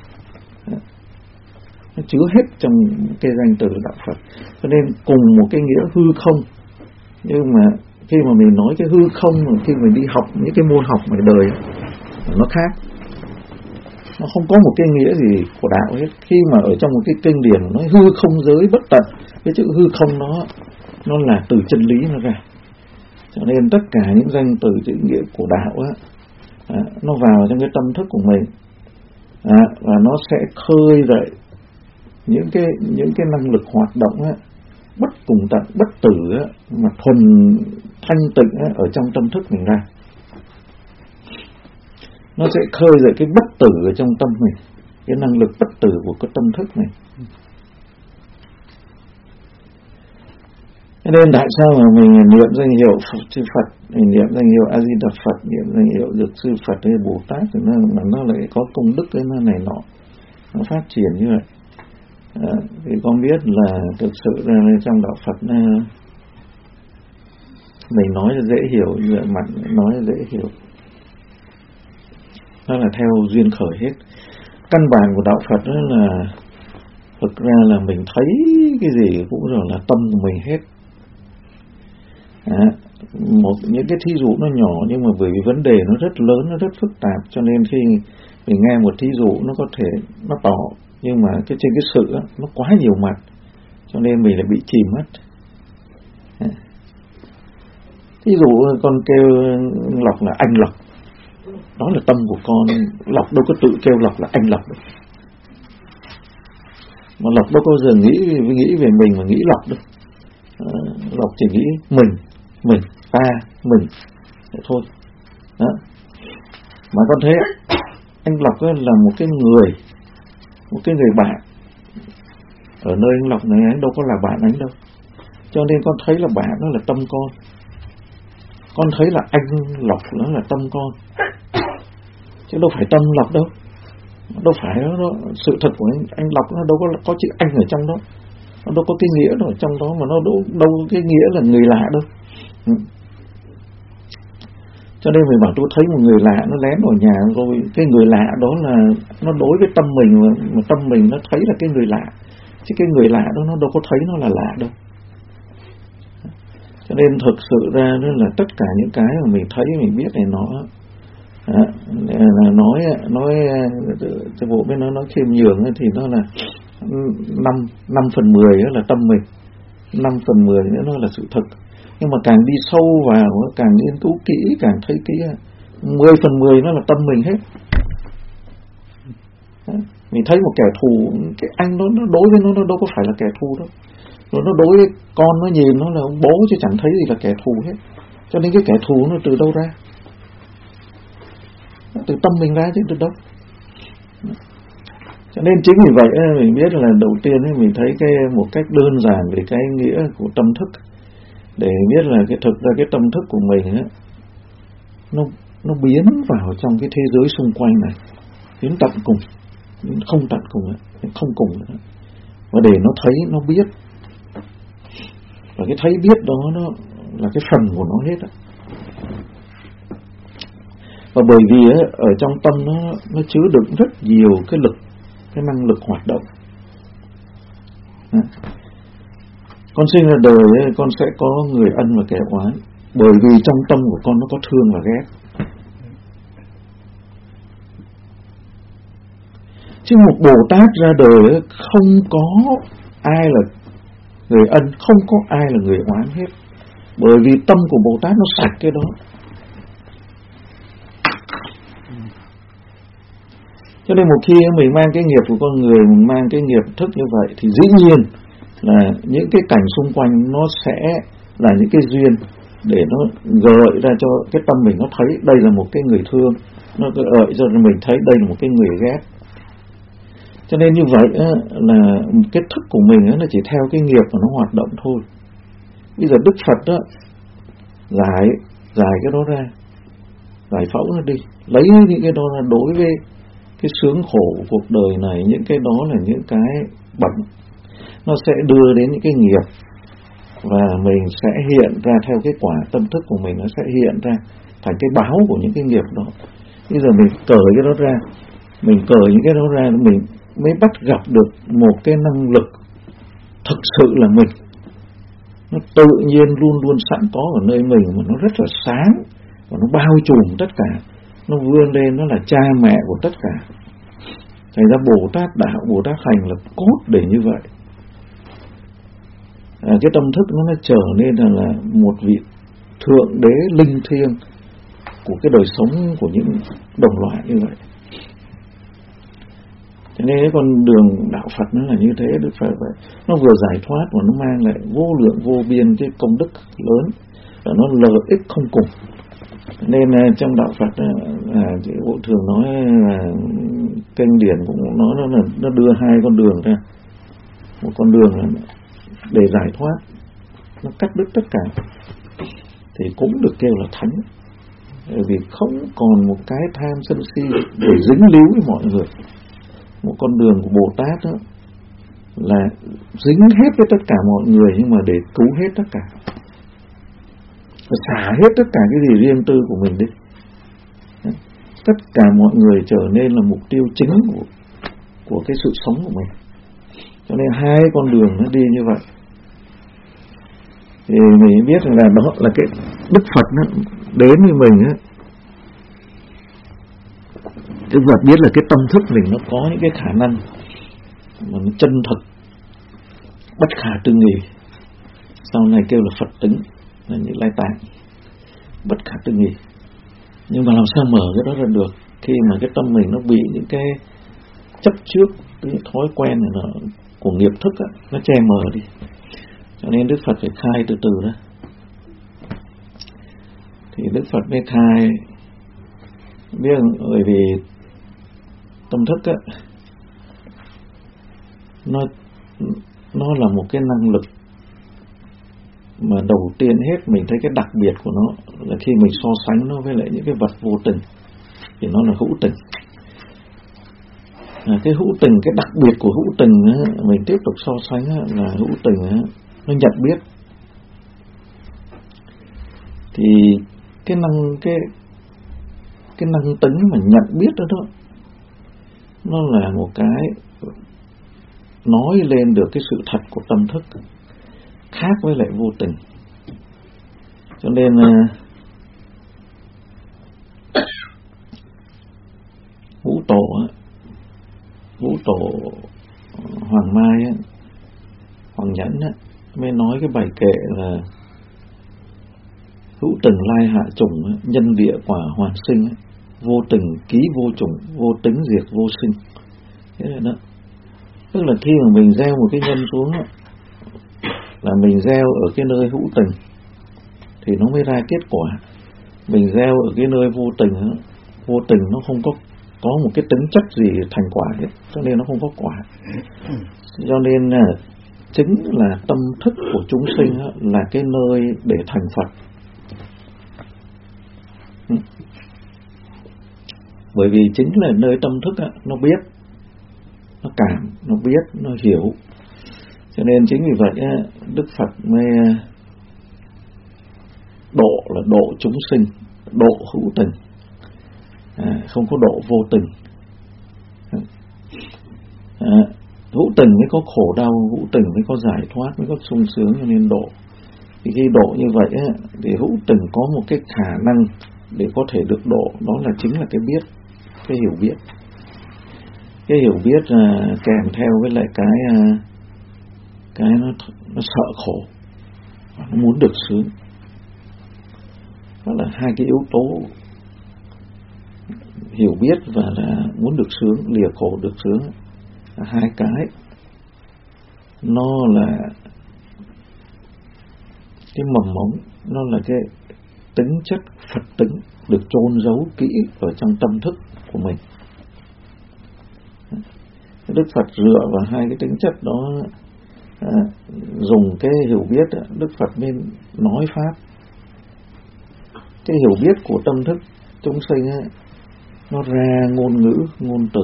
Nó chứa hết trong cái danh từ đạo Phật. Cho nên cùng một cái nghĩa hư không, nhưng mà khi mà mình nói cái hư không, khi mình đi học những cái môn học ngoài đời nó khác. Nó không có một cái nghĩa gì của đạo hết. Khi mà ở trong một cái kinh điển nói hư không giới bất tận, cái chữ hư không nó nó là từ chân lý nó ra. Cho nên tất cả những danh từ chữ nghĩa của đạo á, à, nó vào trong cái tâm thức của mình, à, và nó sẽ khơi dậy những cái những cái năng lực hoạt động á, bất cùng tận, bất tử á, mà thuần thanh tịnh á, ở trong tâm thức mình ra. Nó sẽ khơi dậy cái bất tử ở trong tâm mình, cái năng lực bất tử của cái tâm thức này. Cho nên tại sao mà mình niệm danh hiệu Sư Phật, mình niệm danh hiệu A Di Đà Phật, niệm danh hiệu Dược Sư Phật hay Bồ Tát thì nó mà nó lại có công đức cái này nọ, nó phát triển như vậy. À, thì con biết là thực sự ra trong đạo Phật này, mình nói là dễ hiểu, mặt nói là dễ hiểu, đó là theo duyên khởi hết. Căn bản của đạo Phật đó là thực ra là mình thấy cái gì cũng rồi là tâm của mình hết. À, một những cái thí dụ nó nhỏ nhưng mà bởi vì vấn đề nó rất lớn, nó rất phức tạp, cho nên khi mình nghe một thí dụ nó có thể nó tỏ, nhưng mà cái trên cái sự đó, nó quá nhiều mặt, cho nên mình lại bị chìm mất. À, thí dụ con kêu Lộc là anh Lộc, đó là tâm của con. Lộc đâu có tự kêu Lộc là anh Lộc đâu, mà Lộc đâu có giờ nghĩ nghĩ về mình mà nghĩ Lộc đâu. À, Lộc chỉ nghĩ mình, mình, ta, mình vậy thôi. Đó. Mà con thấy anh Lộc là một cái người, một cái người bạn. Ở nơi anh Lộc này anh đâu có là bạn anh đâu, cho nên con thấy là bạn đó là tâm con. Con thấy là anh Lộc đó là tâm con, chứ đâu phải tâm Lộc đâu. Đâu phải đó, đó. Sự thật của anh, anh Lộc nó đâu có có chữ anh ở trong đó, nó đâu có cái nghĩa đó ở trong đó, mà nó đâu đâu có cái nghĩa là người lạ đâu. Ừ. Cho nên mình bảo tôi thấy một người lạ nó lén vào nhà rồi, cái người lạ đó là nó đối với tâm mình, mà, mà tâm mình nó thấy là cái người lạ, chứ cái người lạ đó nó đâu có thấy nó là lạ đâu. Cho nên thực sự ra đó là tất cả những cái mà mình thấy mình biết này nó à, nói nói cho bộ bên nó nói khiêm nhường thì nó là năm năm phần mười là tâm mình, năm phần mười nữa nó là sự thực. Nhưng mà càng đi sâu vào, càng nghiên cứu kỹ, càng thấy kỹ, mười phần mười nó là tâm mình hết. Mình thấy một kẻ thù, cái anh đó nó đối với nó nó đâu có phải là kẻ thù đâu. Nó nó đối với con nó nhìn nó là ông bố chứ chẳng thấy gì là kẻ thù hết. Cho nên cái kẻ thù nó từ đâu ra? Từ tâm mình ra chứ từ đâu. Cho nên chính vì vậy mình biết là đầu tiên mình thấy cái một cách đơn giản về cái nghĩa của tâm thức, để biết là cái thực ra cái tâm thức của mình ấy, nó nó biến vào trong cái thế giới xung quanh này, đến tận cùng, đến không tận cùng nữa, đến không cùng nữa. Và để nó thấy, nó biết. Và cái thấy biết đó nó là cái phần của nó hết á. Và bởi vì ấy, ở trong tâm nó nó chứa đựng rất nhiều cái lực, cái năng lực hoạt động. À. Con sinh ra đời ấy, con sẽ có người ân và kẻ oán, bởi vì trong tâm của con nó có thương và ghét. Chứ một Bồ Tát ra đời ấy, không có ai là người ân, không có ai là người oán hết, bởi vì tâm của Bồ Tát nó sạch cái đó. Cho nên một khi mình mang cái nghiệp của con người, mình mang cái nghiệp thức như vậy, thì dĩ nhiên là những cái cảnh xung quanh nó sẽ là những cái duyên để nó gợi ra cho cái tâm mình nó thấy đây là một cái người thương, nó gợi cho mình thấy đây là một cái người ghét. Cho nên như vậy á, là cái thức của mình á, nó chỉ theo cái nghiệp mà nó hoạt động thôi. Bây giờ Đức Phật á, giải giải cái đó ra, giải phẫu nó đi, lấy những cái đó ra đối với cái sướng khổ của cuộc đời này, những cái đó là những cái bẩn, nó sẽ đưa đến những cái nghiệp, và mình sẽ hiện ra theo cái quả tâm thức của mình, nó sẽ hiện ra thành cái báo của những cái nghiệp đó. Bây giờ mình cởi cái đó ra, mình cởi những cái đó ra, mình mới bắt gặp được một cái năng lực thực sự là mình, nó tự nhiên luôn luôn sẵn có ở nơi mình, mà nó rất là sáng và nó bao trùm tất cả, nó vươn lên, nó là cha mẹ của tất cả. Thành ra Bồ Tát đạo, Bồ Tát hành là cốt để như vậy. À, cái tâm thức nó, nó trở nên là, là một vị thượng đế linh thiêng của cái đời sống của những đồng loại như vậy. Cho nên cái con đường đạo Phật nó là như thế. Đức Phật vậy, nó vừa giải thoát và nó mang lại vô lượng vô biên cái công đức lớn, và nó lợi ích không cùng. Nên trong đạo Phật à, chị Bộ thường nói là kinh điển cũng nói nó là nó đưa hai con đường ra. Một con đường là để giải thoát, nó cắt đứt tất cả, thì cũng được kêu là thánh, bởi vì không còn một cái tham sân si để dính líu với mọi người. Một con đường của Bồ Tát đó là dính hết với tất cả mọi người, nhưng mà để cứu hết tất cả, xả hết tất cả cái gì riêng tư của mình đi. Tất cả mọi người trở nên là mục tiêu chính của, của cái sự sống của mình. Cho nên hai con đường nó đi như vậy. Thì mình biết là đó là cái Đức Phật nó đến với mình á, Đức Phật biết là cái tâm thức mình nó có những cái khả năng mà nó chân thực, bất khả tư nghị. Sau này kêu là Phật tính, là những lai tạng bất khả tư nghị. Nhưng mà làm sao mở cái đó ra được khi mà cái tâm mình nó bị những cái chấp trước, những thói quen này nó, của nghiệp thức á, nó che mờ đi. Cho nên Đức Phật phải khai từ từ đó. Thì Đức Phật mới khai, biết không? Bởi vì tâm thức á, nó nó là một cái năng lực mà đầu tiên hết mình thấy cái đặc biệt của nó là khi mình so sánh nó với lại những cái vật vô tình thì nó là hữu tình. À, cái hữu tình, cái đặc biệt của hữu tình á, mình tiếp tục so sánh á, là hữu tình á, nó nhận biết. Thì cái năng cái cái năng tính mà nhận biết đó đó, nó là một cái nói lên được cái sự thật của tâm thức, khác với lại vô tình. Cho nên Ngũ Tổ Ngũ Tổ Hoàng Mai Hoàng Nhẫn mới nói cái bài kệ là hữu tình lai hạ chủng, nhân địa quả hoàn sinh, vô tình ký vô chủng, vô tính diệt vô sinh. Thế là đó. Tức là khi mà mình gieo một cái nhân xuống là mình gieo ở cái nơi hữu tình thì nó mới ra kết quả. Mình gieo ở cái nơi vô tình, vô tình nó không có có một cái tính chất gì thành quả hết, cho nên nó không có quả. Cho nên là chính là tâm thức của chúng sinh là cái nơi để thành Phật. Bởi vì chính là nơi tâm thức nó biết, nó cảm, nó biết, nó hiểu. Cho nên chính vì vậy Đức Phật mới độ là độ chúng sinh, độ hữu tình, à, không có độ vô tình. À, hữu tình mới có khổ đau, hữu tình mới có giải thoát, mới có sung sướng, cho nên độ. Thì khi độ như vậy thì hữu tình có một cái khả năng để có thể được độ, đó là chính là cái biết, cái hiểu biết. Cái hiểu biết à, kèm theo với lại cái à, cái nó, nó sợ khổ, nó muốn được sướng. Đó là hai cái yếu tố, hiểu biết và là muốn được sướng, lìa khổ được sướng. Hai cái nó là cái mầm mống, nó là cái tính chất Phật tính được chôn giấu kỹ ở trong tâm thức của mình. Đức Phật dựa vào hai cái tính chất đó, à, dùng cái hiểu biết, Đức Phật nên nói pháp. Cái hiểu biết của tâm thức chúng sinh ấy, nó ra ngôn ngữ, ngôn từ,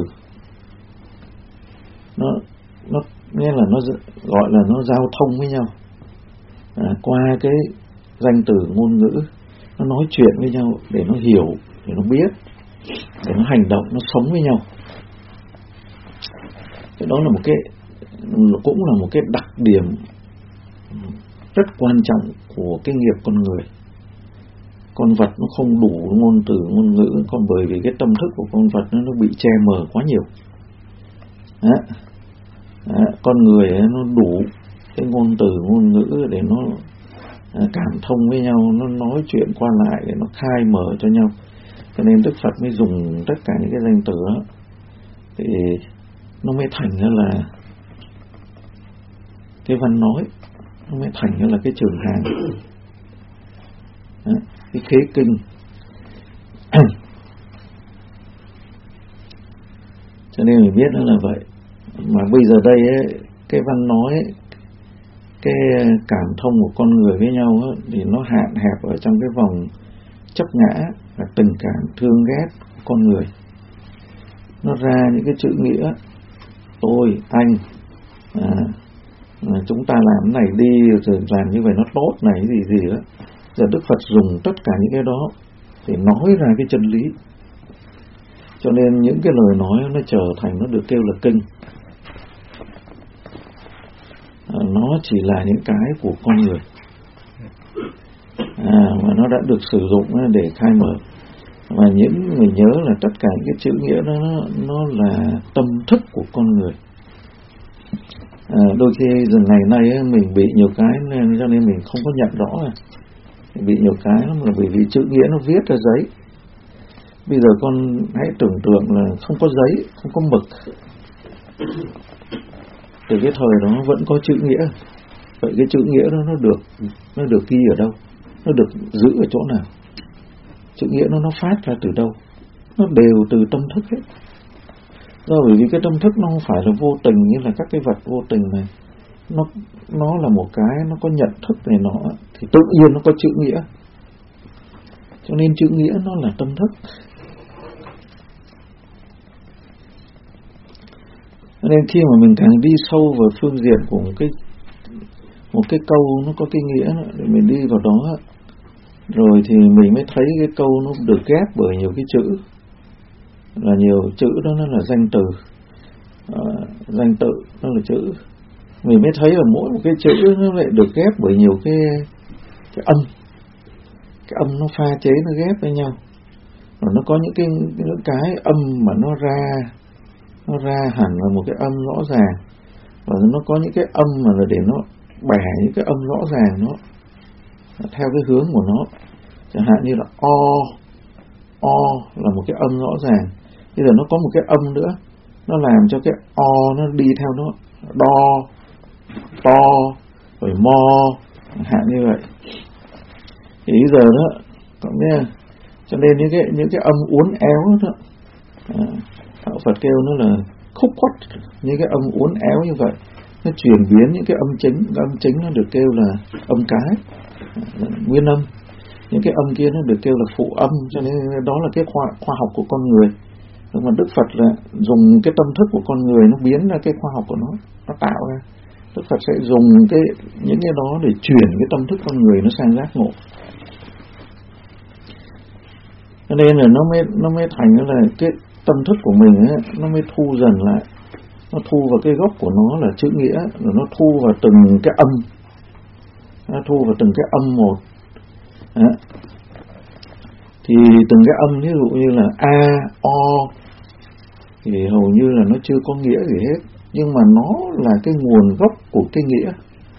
nó nó nghe là nó gọi là nó giao thông với nhau, à, qua cái danh từ ngôn ngữ, nó nói chuyện với nhau để nó hiểu, để nó biết, để nó hành động, nó sống với nhau. Cái đó là một cái, cũng là một cái đặc điểm rất quan trọng của cái nghiệp con người. Con vật nó không đủ ngôn từ, ngôn ngữ, còn bởi vì cái tâm thức của con vật nó, nó bị che mờ quá nhiều. Đó. Đó. Con người ấy, nó đủ cái ngôn từ, ngôn ngữ để nó cảm thông với nhau, nó nói chuyện qua lại để nó khai mở cho nhau. Cho nên Đức Phật mới dùng tất cả những cái danh từ đó, thì nó mới thành ra là cái văn nói, nó mới thành ra là cái trường hàng. Đó. Cái khế kinh. Cho nên mình biết nó là vậy. Mà bây giờ đây ấy, cái văn nói ấy, cái cảm thông của con người với nhau ấy, thì nó hạn hẹp ở trong cái vòng chấp ngã và tình cảm thương ghét của con người. Nó ra những cái chữ nghĩa tôi, anh, à, à, chúng ta làm cái này đi, rồi làm như vậy nó tốt này, gì gì đó. Giờ Đức Phật dùng tất cả những cái đó để nói ra cái chân lý. Cho nên những cái lời nói nó trở thành, nó được kêu là kinh. À, nó chỉ là những cái của con người, à, mà nó đã được sử dụng để khai mở. Và những người nhớ là tất cả những cái chữ nghĩa đó nó, nó là tâm thức của con người. À, đôi khi dần ngày nay ấy, mình bị nhiều cái nên cho nên mình không có nhận rõ à. Bị nhiều cái lắm là bởi vì chữ nghĩa nó viết ra giấy. Bây giờ con hãy tưởng tượng là không có giấy, không có mực, từ cái thời đó vẫn có chữ nghĩa. Vậy cái chữ nghĩa đó nó được nó được ghi ở đâu? Nó được giữ ở chỗ nào? Chữ nghĩa nó nó phát ra từ đâu? Nó đều từ tâm thức hết. Do bởi vì cái tâm thức nó không phải là vô tình như là các cái vật vô tình này. Nó nó là một cái nó có nhận thức này nọ thì tự nhiên nó có chữ nghĩa. Cho nên chữ nghĩa nó là tâm thức. Nên khi mà mình càng đi sâu vào phương diện của một cái một cái câu nó có cái nghĩa để mình đi vào đó Rồi thì mình mới thấy cái câu nó được ghép bởi nhiều cái chữ, là nhiều chữ đó nó là danh từ, à, danh tự nó là chữ. Mình mới thấy là mỗi một cái chữ nó lại được ghép bởi nhiều cái cái âm, cái âm nó pha chế, nó ghép với nhau. Rồi nó có những cái những cái âm mà nó ra nó ra hẳn là một cái âm rõ ràng, và nó có những cái âm mà là để nó bẻ những cái âm rõ ràng nó theo cái hướng của nó. Chẳng hạn như là o, o là một cái âm rõ ràng. Bây giờ nó có một cái âm nữa, nó làm cho cái o nó đi theo nó, đo, to, rồi mo, chẳng hạn như vậy. Thì bây giờ đó, có nghe, cho nên những cái những cái âm uốn éo đó, à, đạo Phật kêu nó là khúc khuất, những cái âm uốn éo như vậy, nó chuyển biến những cái âm chính, cái âm chính nó được kêu là âm cái, nguyên âm. Những cái âm kia nó được kêu là phụ âm, cho nên đó là cái khoa, khoa học của con người. Nhưng mà Đức Phật là dùng cái tâm thức của con người, nó biến ra cái khoa học của nó, nó tạo ra. Đức Phật sẽ dùng cái những cái đó để chuyển cái tâm thức con người nó sang giác ngộ. Cho nên là nó mới nó mới thành là cái tâm thức của mình ấy, nó mới thu dần lại, nó thu vào cái gốc của nó là chữ nghĩa, rồi nó thu vào từng cái âm, nó thu vào từng cái âm một. Đó. Thì từng cái âm ví dụ như là a, o thì hầu như là nó chưa có nghĩa gì hết, nhưng mà nó là cái nguồn gốc của cái nghĩa.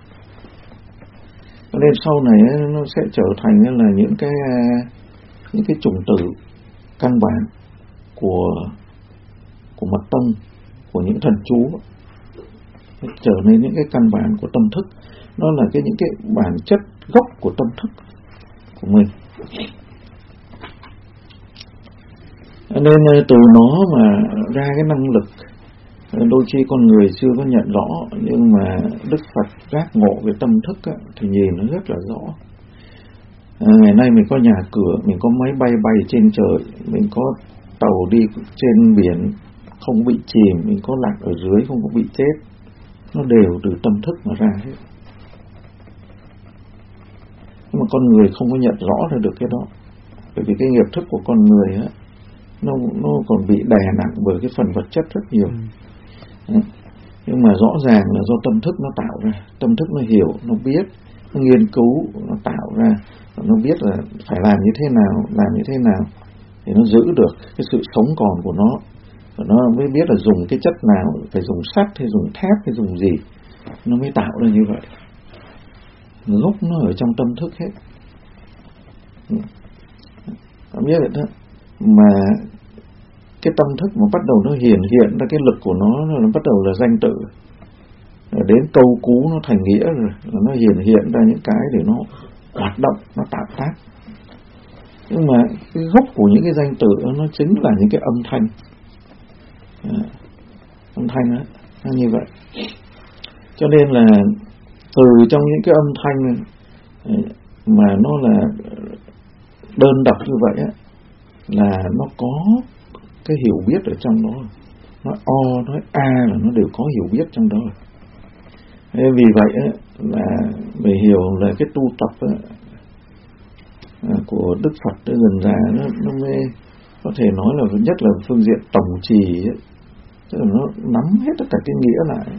Cho nên sau này nó sẽ trở thành là những cái những cái chủng tử căn bản của của mật tông, của những thần chú, nó trở nên những cái căn bản của tâm thức. Nó là cái những cái bản chất gốc của tâm thức của mình. Nên từ nó mà ra cái năng lực, đôi khi con người chưa có nhận rõ, nhưng mà Đức Phật giác ngộ về tâm thức á, thì nhìn nó rất là rõ. À, ngày nay mình có nhà cửa, mình có máy bay bay trên trời, mình có tàu đi trên biển không bị chìm, mình có lạc ở dưới không có bị chết, nó đều từ tâm thức mà ra hết. Nhưng mà con người không có nhận rõ ra được cái đó, bởi vì cái nghiệp thức của con người á, nó nó còn bị đè nặng bởi cái phần vật chất rất nhiều. Ừ. Nhưng mà rõ ràng là do tâm thức nó tạo ra, tâm thức nó hiểu, nó biết, nó nghiên cứu, nó tạo ra, nó biết là phải làm như thế nào, làm như thế nào thì nó giữ được cái sự sống còn của nó, và nó mới biết là dùng cái chất nào, phải dùng sắt hay dùng thép hay dùng gì, nó mới tạo ra như vậy. Gốc nó ở trong tâm thức hết. Không biết vậy đó. Mà cái tâm thức mà bắt đầu nó hiển hiện ra cái lực của nó, nó bắt đầu là danh tự, rồi đến câu cú nó thành nghĩa rồi, nó hiển hiện ra những cái để nó hoạt động, nó tạo tác. Nhưng mà cái gốc của những cái danh tự nó chính là những cái âm thanh. À, âm thanh đó, nó như vậy. Cho nên là từ trong những cái âm thanh mà nó là đơn độc như vậy á, là nó có cái hiểu biết ở trong đó. Nói o, nói a là nó đều có hiểu biết trong đó. Nên vì vậy á, là mình hiểu là cái tu tập á, của Đức Phật tới dần dà nó, nó mới có thể nói là nhất là phương diện tổng trì ấy, tức là nó nắm hết tất cả cái nghĩa lại,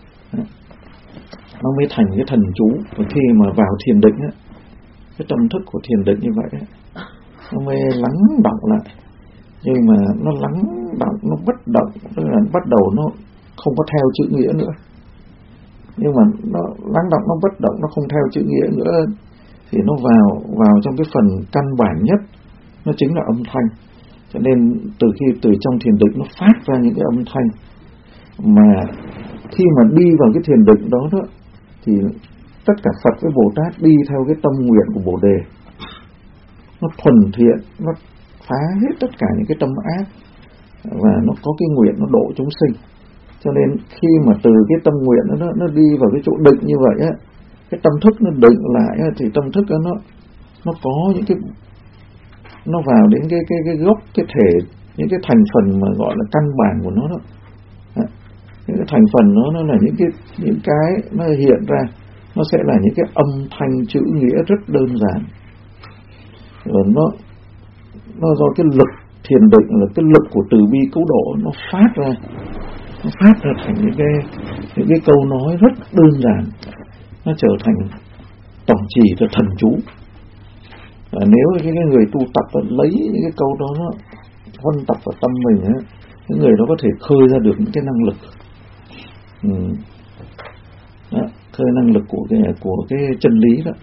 nó mới thành cái thần chú. Và khi mà vào thiền định ấy, cái tâm thức của thiền định như vậy ấy, nó mới lắng động lại. Nhưng mà nó lắng động, nó bất động, tức là bắt đầu nó không có theo chữ nghĩa nữa. Nhưng mà nó lắng động, nó bất động, nó không theo chữ nghĩa nữa, thì nó vào vào trong cái phần căn bản nhất, nó chính là âm thanh. Cho nên từ khi từ trong thiền định nó phát ra những cái âm thanh, mà khi mà đi vào cái thiền định đó đó, thì tất cả Phật với Bồ Tát đi theo cái tâm nguyện của Bồ Đề, nó thuần thiện, nó phá hết tất cả những cái tâm ác, và nó có cái nguyện nó độ chúng sinh. Cho nên khi mà từ cái tâm nguyện đó, nó đi vào cái chỗ định như vậy á, cái tâm thức nó định lại á, thì tâm thức đó, nó nó có những cái, nó vào đến cái cái cái gốc, cái thể, những cái thành phần mà gọi là căn bản của nó đó. Đó. Những cái thành phần nó nó là những cái những cái nó hiện ra, nó sẽ là những cái âm thanh chữ nghĩa rất đơn giản. rồi nó nó do cái lực thiền định, là cái lực của từ bi cứu độ nó phát ra, nó phát ra thành những cái những cái câu nói rất đơn giản, nó trở thành tổng chỉ cho thần chú. Và nếu cái người tu tập lấy những cái câu đó nó huân tập vào tâm mình á, những người đó có thể khơi ra được những cái năng lực, ừ. Đó, khơi năng lực của cái của cái chân lý đó.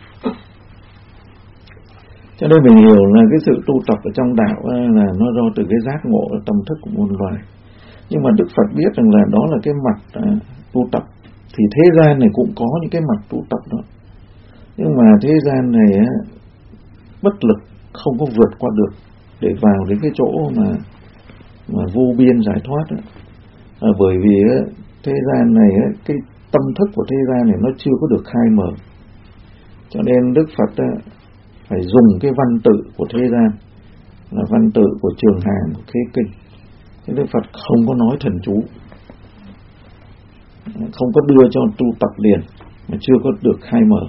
Cho nên mình hiểu là cái sự tu tập ở trong đạo là nó do từ cái giác ngộ ở tâm thức của muôn loài. Nhưng mà Đức Phật biết rằng là đó là cái mặt à, tu tập, thì thế gian này cũng có những cái mặt tu tập đó. Nhưng mà thế gian này á, bất lực không có vượt qua được để vào đến cái chỗ mà mà vô biên giải thoát á. À, bởi vì á, thế gian này á, cái tâm thức của thế gian này nó chưa có được khai mở. Cho nên Đức Phật á, phải dùng cái văn tự của thế gian, là văn tự của Trường Hàn, của Khế Kinh. Thế Đức Phật không có nói thần chú, không có đưa cho tu tập liền mà chưa có được khai mở,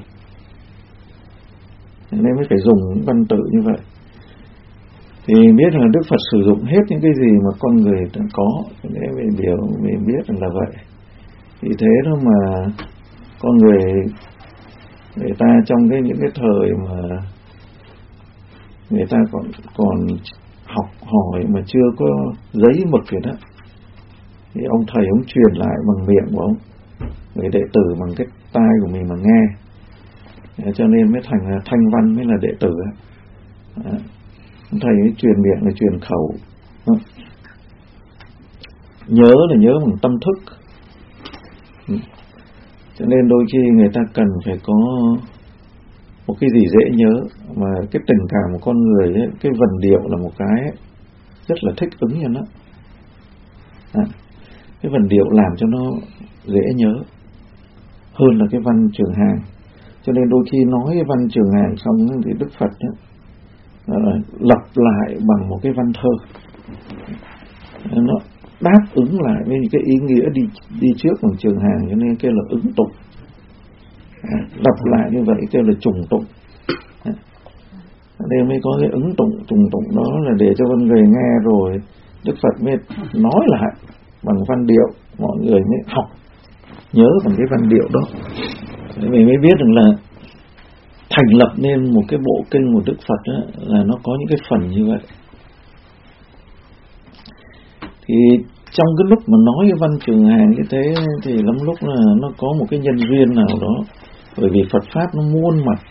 nên mới phải dùng văn tự như vậy. Thì biết là Đức Phật sử dụng hết những cái gì mà con người có, nên mình điều mình biết là vậy. Vì thế đó mà con người người ta trong cái những cái thời mà người ta còn còn học hỏi mà chưa có giấy mực gì đó, thì ông thầy ông truyền lại bằng miệng của ông, người đệ tử bằng cái tai của mình mà nghe, cho nên mới thành là thanh văn mới là đệ tử. Đó. Ông thầy ấy truyền miệng là truyền khẩu. Đó. Nhớ là nhớ bằng tâm thức. Cho nên đôi khi người ta cần phải có một cái gì dễ nhớ, mà cái tình cảm của con người ấy, cái vần điệu là một cái ấy, rất là thích ứng cho nó. À, cái vần điệu làm cho nó dễ nhớ hơn là cái văn Trường Hàn. Cho nên đôi khi nói cái văn Trường Hàn xong thì Đức Phật ấy, uh, lặp lại bằng một cái văn thơ, nó đáp ứng lại với cái ý nghĩa đi đi trước bằng Trường Hàn, cho nên kêu là ứng tụng. À, lặp lại như vậy kêu là trùng tụng. À, nên mới có cái ứng tụng, trùng tụng đó là để cho con người nghe rồi Đức Phật mới nói lại bằng văn điệu, mọi người mới học nhớ bằng cái văn điệu đó. Để mình mới biết rằng là thành lập nên một cái bộ kinh của Đức Phật đó, là nó có những cái phần như vậy. Thì trong cái lúc mà nói cái văn Trường Hàn như thế thì lắm lúc là nó có một cái nhân duyên nào đó, bởi vì Phật Pháp nó muôn mặt,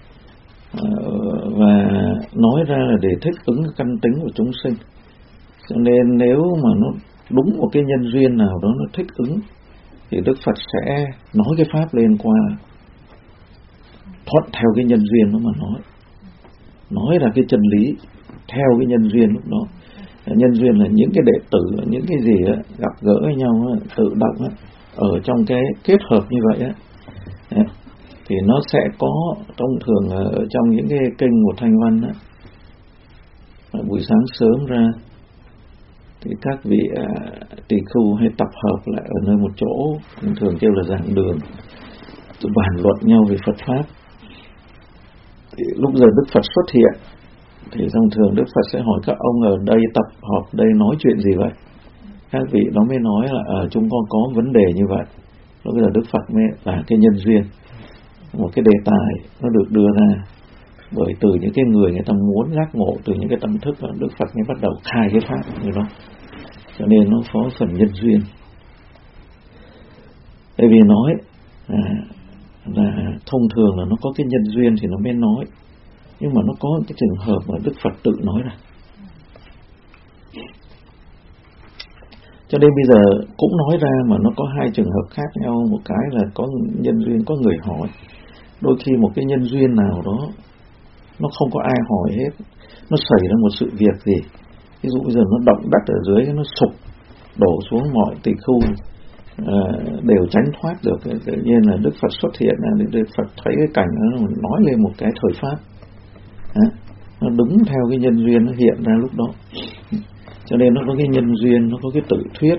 và nói ra là để thích ứng căn tính của chúng sinh. Cho nên nếu mà nó đúng một cái nhân duyên nào đó nó thích ứng, thì Đức Phật sẽ nói cái Pháp lên qua, thuận theo cái nhân duyên đó mà nói. Nói ra cái chân lý theo cái nhân duyên lúc đó. Nhân duyên là những cái đệ tử, những cái gì đó, gặp gỡ với nhau đó, tự động đó, ở trong cái kết hợp như vậy đó, thì nó sẽ có thông thường ở trong những cái kinh của Thanh Văn đó, buổi sáng sớm ra thì các vị à, tỳ khưu hay tập hợp lại ở nơi một chỗ, thường kêu là giảng đường, bàn luận nhau về Phật Pháp. Thì lúc giờ Đức Phật xuất hiện thì thông thường Đức Phật sẽ hỏi các ông ở đây tập họp đây nói chuyện gì vậy. Các vị đó mới nói là à, chúng con có vấn đề như vậy. Lúc giờ Đức Phật mới là cái nhân duyên, một cái đề tài nó được đưa ra bởi từ những cái người người ta muốn giác ngộ, từ những cái tâm thức đó, Đức Phật mới bắt đầu khai cái Pháp như đó. Cho nên nó có phần nhân duyên. Bởi vì nói à, là thông thường là nó có cái nhân duyên thì nó mới nói, nhưng mà nó có cái trường hợp mà Đức Phật tự nói ra. Cho nên bây giờ cũng nói ra mà nó có hai trường hợp khác nhau. Một cái là có nhân duyên, có người hỏi. Đôi khi một cái nhân duyên nào đó nó không có ai hỏi hết, nó xảy ra một sự việc gì, ví dụ bây giờ nó động đất ở dưới, nó sụp đổ xuống, mọi tỳ khưu à, đều tránh thoát được. Tự nhiên là Đức Phật xuất hiện, là Đức Phật thấy cái cảnh đó, nói lên một cái thời Pháp. À, nó đúng theo cái nhân duyên nó hiện ra lúc đó. Cho nên nó có cái nhân duyên, nó có cái tự thuyết.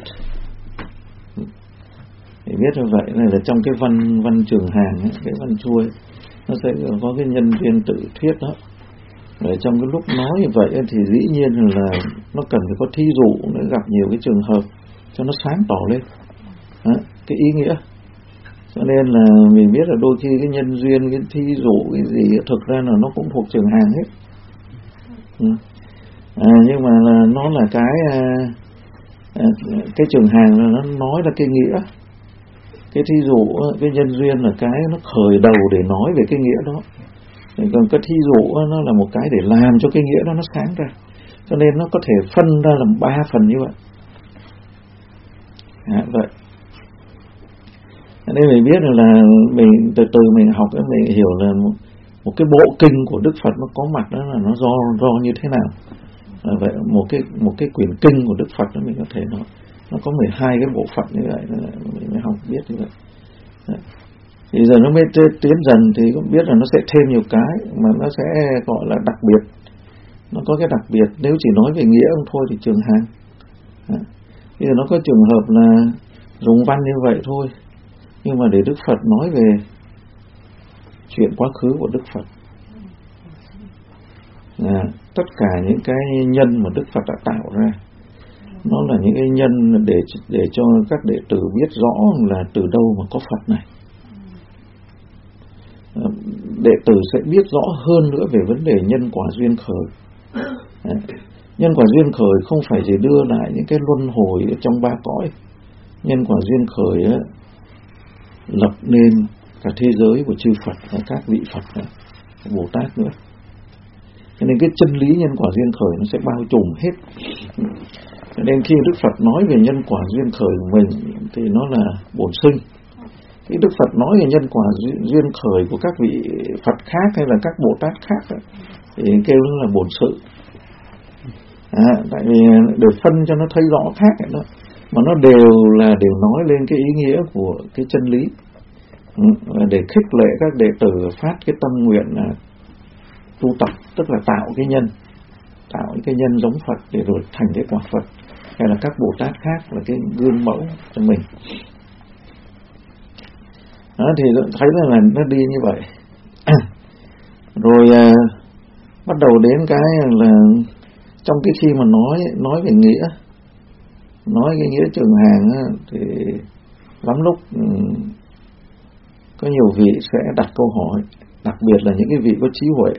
Để biết như vậy này là trong cái văn văn Trường Hàn ấy, cái văn chuôi nó sẽ có cái nhân duyên tự thuyết đó. Để trong cái lúc nói như vậy thì dĩ nhiên là nó cần phải có thí dụ, nó gặp nhiều cái trường hợp cho nó sáng tỏ lên đó, cái ý nghĩa. Cho nên là mình biết là đôi khi cái nhân duyên, cái thí dụ, cái gì thực ra là nó cũng thuộc trường hàng hết. Ừ. À, nhưng mà là nó là cái à, à, cái trường hàng là nó nói là cái nghĩa. Cái thí dụ, cái nhân duyên là cái nó khởi đầu để nói về cái nghĩa đó. Còn cái thí dụ nó là một cái để làm cho cái nghĩa đó nó sáng ra. Cho nên nó có thể phân ra làm ba phần như vậy. À, vậy nên mình biết là mình từ từ mình học mình hiểu là một, một cái bộ kinh của Đức Phật nó có mặt đó là nó do do như thế nào. À, vậy một cái một cái quyển kinh của Đức Phật đó mình có thể nói nó có mười hai cái bộ phận như vậy, mình mới học biết như vậy. Đấy. Thì giờ nó mới tiến dần thì cũng biết là nó sẽ thêm nhiều cái mà nó sẽ gọi là đặc biệt. Nó có cái đặc biệt, nếu chỉ nói về nghĩa không thôi thì trường hàng. Bây giờ nó có trường hợp là dùng văn như vậy thôi, nhưng mà để Đức Phật nói về chuyện quá khứ của Đức Phật, à, tất cả những cái nhân mà Đức Phật đã tạo ra, nó là những cái nhân để để cho các đệ tử biết rõ là từ đâu mà có Phật này. À, đệ tử sẽ biết rõ hơn nữa về vấn đề nhân quả duyên khởi. À, nhân quả duyên khởi không phải chỉ đưa lại những cái luân hồi ở trong ba cõi. Nhân quả duyên khởi á, lập nên cả thế giới của chư Phật và các vị Phật này, Bồ Tát nữa. Cho nên cái chân lý nhân quả duyên khởi nó sẽ bao trùm hết. Cho nên khi Đức Phật nói về nhân quả duyên khởi của mình thì nó là bổn sinh. Khi Đức Phật nói về nhân quả duyên khởi của các vị Phật khác hay là các Bồ Tát khác thì kêu nó là bổn sự. À, tại vì để phân cho nó thấy rõ khác đó, mà nó đều là đều nói lên cái ý nghĩa của cái chân lý. Ừ, để khích lệ các đệ tử phát cái tâm nguyện là tu tập, tức là tạo cái nhân, tạo cái nhân giống Phật để rồi thành cái quả Phật, hay là các Bồ Tát khác là cái gương mẫu cho mình. Đó, thì thấy là nó đi như vậy. Rồi à, bắt đầu đến cái là trong cái khi mà nói nói về nghĩa, nói cái nghĩa trường hàng á, thì lắm lúc có nhiều vị sẽ đặt câu hỏi, đặc biệt là những cái vị có trí huệ.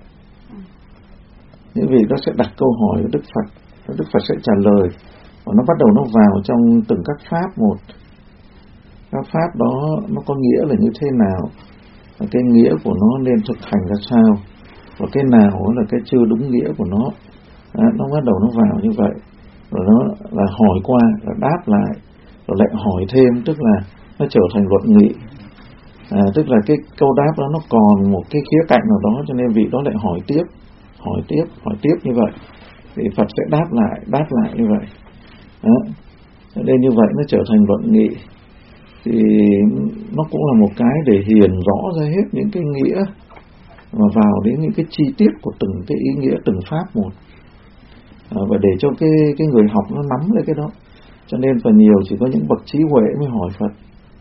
Những vị đó sẽ đặt câu hỏi với Đức Phật, và Đức Phật sẽ trả lời, và nó bắt đầu nó vào trong từng các pháp một. Các pháp đó nó có nghĩa là như thế nào, và cái nghĩa của nó nên thực hành ra sao, và cái nào là cái chưa đúng nghĩa của nó. Đó, nó bắt đầu nó vào như vậy, rồi nó là hỏi qua, là đáp lại, rồi lại hỏi thêm, tức là nó trở thành luận nghị. À, tức là cái câu đáp đó nó còn một cái khía cạnh nào đó, cho nên vị đó lại hỏi tiếp, hỏi tiếp, hỏi tiếp như vậy, thì Phật sẽ đáp lại, đáp lại như vậy. Đó. Nên như vậy nó trở thành luận nghị, thì nó cũng là một cái để hiển rõ ra hết những cái nghĩa và vào đến những cái chi tiết của từng cái ý nghĩa, từng pháp một. À, và để cho cái cái người học nó nắm lấy cái đó. Cho nên phần nhiều chỉ có những bậc trí huệ mới hỏi Phật.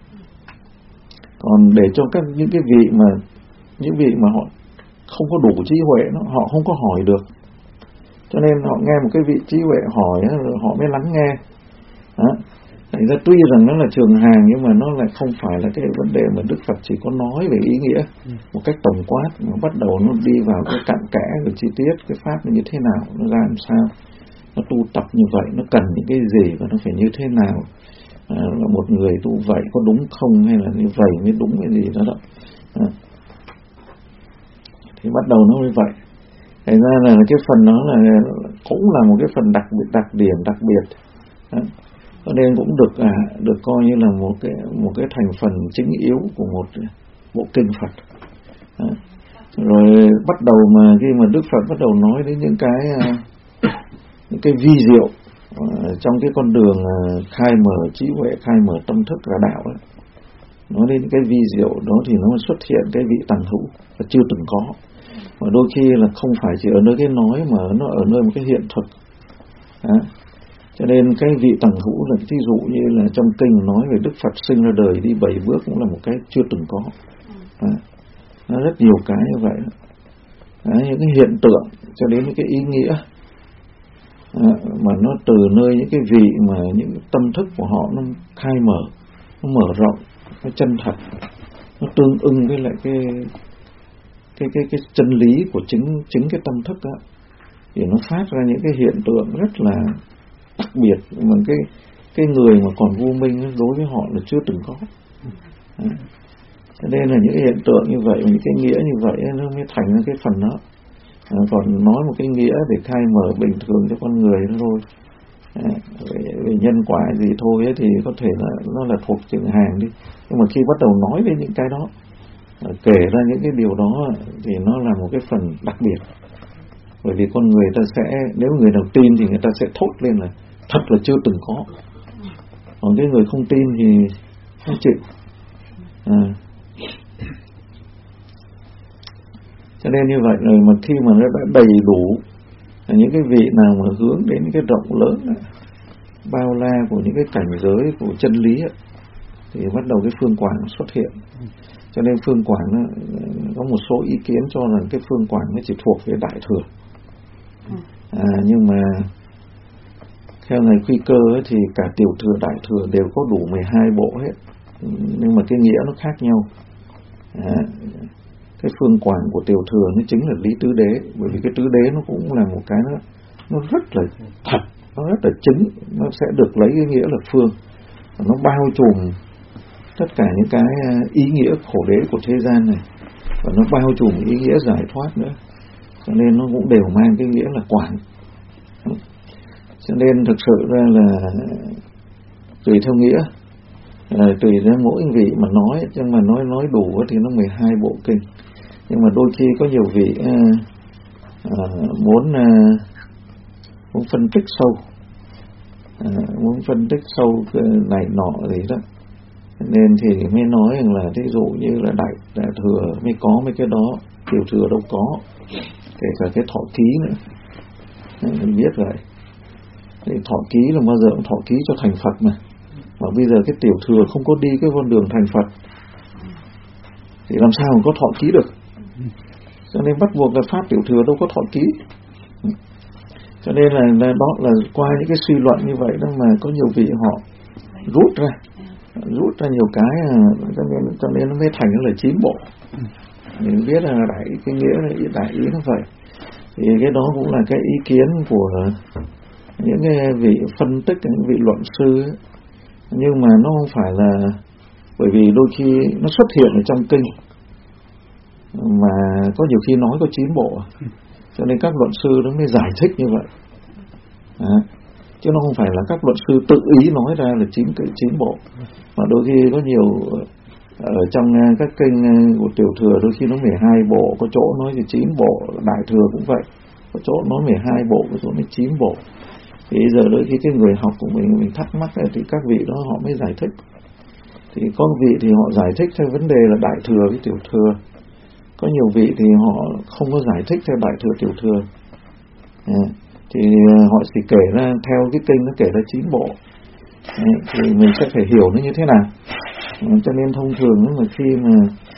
Còn để cho các những cái vị mà những vị mà họ không có đủ trí huệ, nó họ không có hỏi được. Cho nên họ nghe một cái vị trí huệ hỏi rồi họ mới lắng nghe. Đó. Thành ra tuy rằng nó là trường hàng, nhưng mà nó lại không phải là cái vấn đề mà Đức Phật chỉ có nói về ý nghĩa một cách tổng quát, mà bắt đầu nó đi vào cái cặn kẽ về chi tiết, cái pháp nó như thế nào, nó ra làm sao, nó tu tập như vậy nó cần những cái gì và nó phải như thế nào, à, là một người tu vậy có đúng không, hay là như vậy mới đúng cái gì đó đó. À. Thì bắt đầu nó như vậy. Thành ra là cái phần đó là cũng là một cái phần đặc biệt, đặc điểm đặc biệt. Đó. Cho nên cũng được à, được coi như là một cái một cái thành phần chính yếu của một bộ kinh Phật. À, rồi bắt đầu mà khi mà Đức Phật bắt đầu nói đến những cái những cái vi diệu uh, trong cái con đường uh, khai mở trí huệ, khai mở tâm thức và đạo ấy. Nói đến những cái vi diệu đó thì nó xuất hiện cái vị tằng hữu và chưa từng có, mà đôi khi là không phải chỉ ở nơi cái nói mà nó ở nơi một cái hiện thực. À, cho nên cái vị tằng hữu là thí dụ như là trong kinh nói về Đức Phật sinh ra đời đi bảy bước cũng là một cái chưa từng có. À, nó rất nhiều cái như vậy. Đấy, những cái hiện tượng cho đến những cái ý nghĩa à, mà nó từ nơi những cái vị mà những tâm thức của họ nó khai mở, nó mở rộng, nó chân thật, nó tương ưng với lại cái cái cái cái chân lý của chính chính cái tâm thức đó, thì nó phát ra những cái hiện tượng rất là đặc biệt mà cái cái người mà còn vô minh đối với họ là chưa từng có. Đấy. Cho nên là những cái hiện tượng như vậy, những cái nghĩa như vậy nó mới thành ra cái phần đó. À, còn nói một cái nghĩa để khai mở bình thường cho con người thôi. À, về, về nhân quả gì thôi ấy, thì có thể là nó là thuộc chừng hàng đi. Nhưng mà khi bắt đầu nói đến những cái đó, à, kể ra những cái điều đó thì nó là một cái phần đặc biệt. Bởi vì con người ta sẽ, nếu người nào tin thì người ta sẽ thốt lên là thật là chưa từng có. Còn cái người không tin thì không chịu. À. Cho nên như vậy rồi mà khi mà nó đã đầy đủ những cái vị nào mà hướng đến cái rộng lớn bao la của những cái cảnh giới của chân lý ấy, thì bắt đầu cái phương quảng xuất hiện. Cho nên phương quảng nó, có một số ý kiến cho rằng cái phương quảng nó chỉ thuộc về đại thừa. À, nhưng mà theo ngài Quy Cơ ấy, thì cả tiểu thừa đại thừa đều có đủ mười hai bộ hết, nhưng mà cái nghĩa nó khác nhau. À, cái phương quảng của tiểu thừa nó chính là lý tứ đế, bởi vì cái tứ đế nó cũng là một cái nó, nó rất là thật, nó rất là chính, nó sẽ được lấy cái nghĩa là phương, nó bao trùm tất cả những cái ý nghĩa khổ đế của thế gian này, và nó bao trùm ý nghĩa giải thoát nữa, cho nên nó cũng đều mang cái nghĩa là quảng. Cho nên thực sự ra là tùy theo nghĩa, à, tùy theo mỗi vị mà nói, nhưng mà nói nói đủ thì nó mười hai bộ kinh. Nhưng mà đôi khi có nhiều vị à, à, muốn à, muốn phân tích sâu, à, muốn phân tích sâu này nọ gì đó, nên thì mới nói rằng là ví dụ như là đại, đại thừa mới có mấy cái đó, tiểu thừa đâu có, kể cả cái thọ ký nữa. Mình biết rồi, thì thọ ký là bao giờ cũng thọ ký cho thành Phật mà. Mà bây giờ cái tiểu thừa không có đi cái con đường thành Phật thì làm sao mà có thọ ký được. Cho nên bắt buộc là pháp tiểu thừa đâu có thọ ký. Cho nên là, là đó là qua những cái suy luận như vậy đó mà có nhiều vị họ rút ra rút ra nhiều cái, cho nên, cho nên nó mới thành là chín bộ. Mình biết là đại cái nghĩa là đại ý nó vậy. Thì cái đó cũng là cái ý kiến của những cái vị phân tích, những vị luận sư ấy. Nhưng mà nó không phải là, bởi vì đôi khi nó xuất hiện ở trong kinh mà có nhiều khi nói có chín bộ, cho nên các luận sư nó mới giải thích như vậy. À, chứ nó không phải là các luận sư tự ý nói ra là chín chín bộ, mà đôi khi có nhiều ở trong các kinh của tiểu thừa đôi khi nó mười hai bộ, có chỗ nói thì chín bộ, đại thừa cũng vậy, có chỗ nói mười hai bộ, có chỗ nói chín bộ. Thì giờ đôi khi cái người học của mình mình thắc mắc ấy, thì các vị đó họ mới giải thích. Thì có vị thì họ giải thích theo vấn đề là đại thừa với tiểu thừa, có nhiều vị thì họ không có giải thích theo đại thừa tiểu thừa. À, thì họ chỉ kể ra theo cái kinh nó kể ra chín bộ. À, thì mình sẽ phải hiểu nó như thế nào. À, cho nên thông thường mà khi mà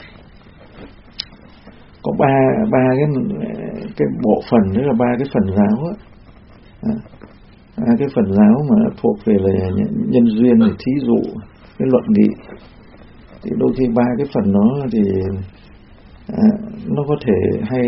có ba ba cái cái bộ phần, tức là ba cái phần giáo á, à, à, cái phần giáo mà thuộc về là nhân duyên, thì thí dụ cái luận nghị, thì đôi khi ba cái phần đó thì à, nó có thể hay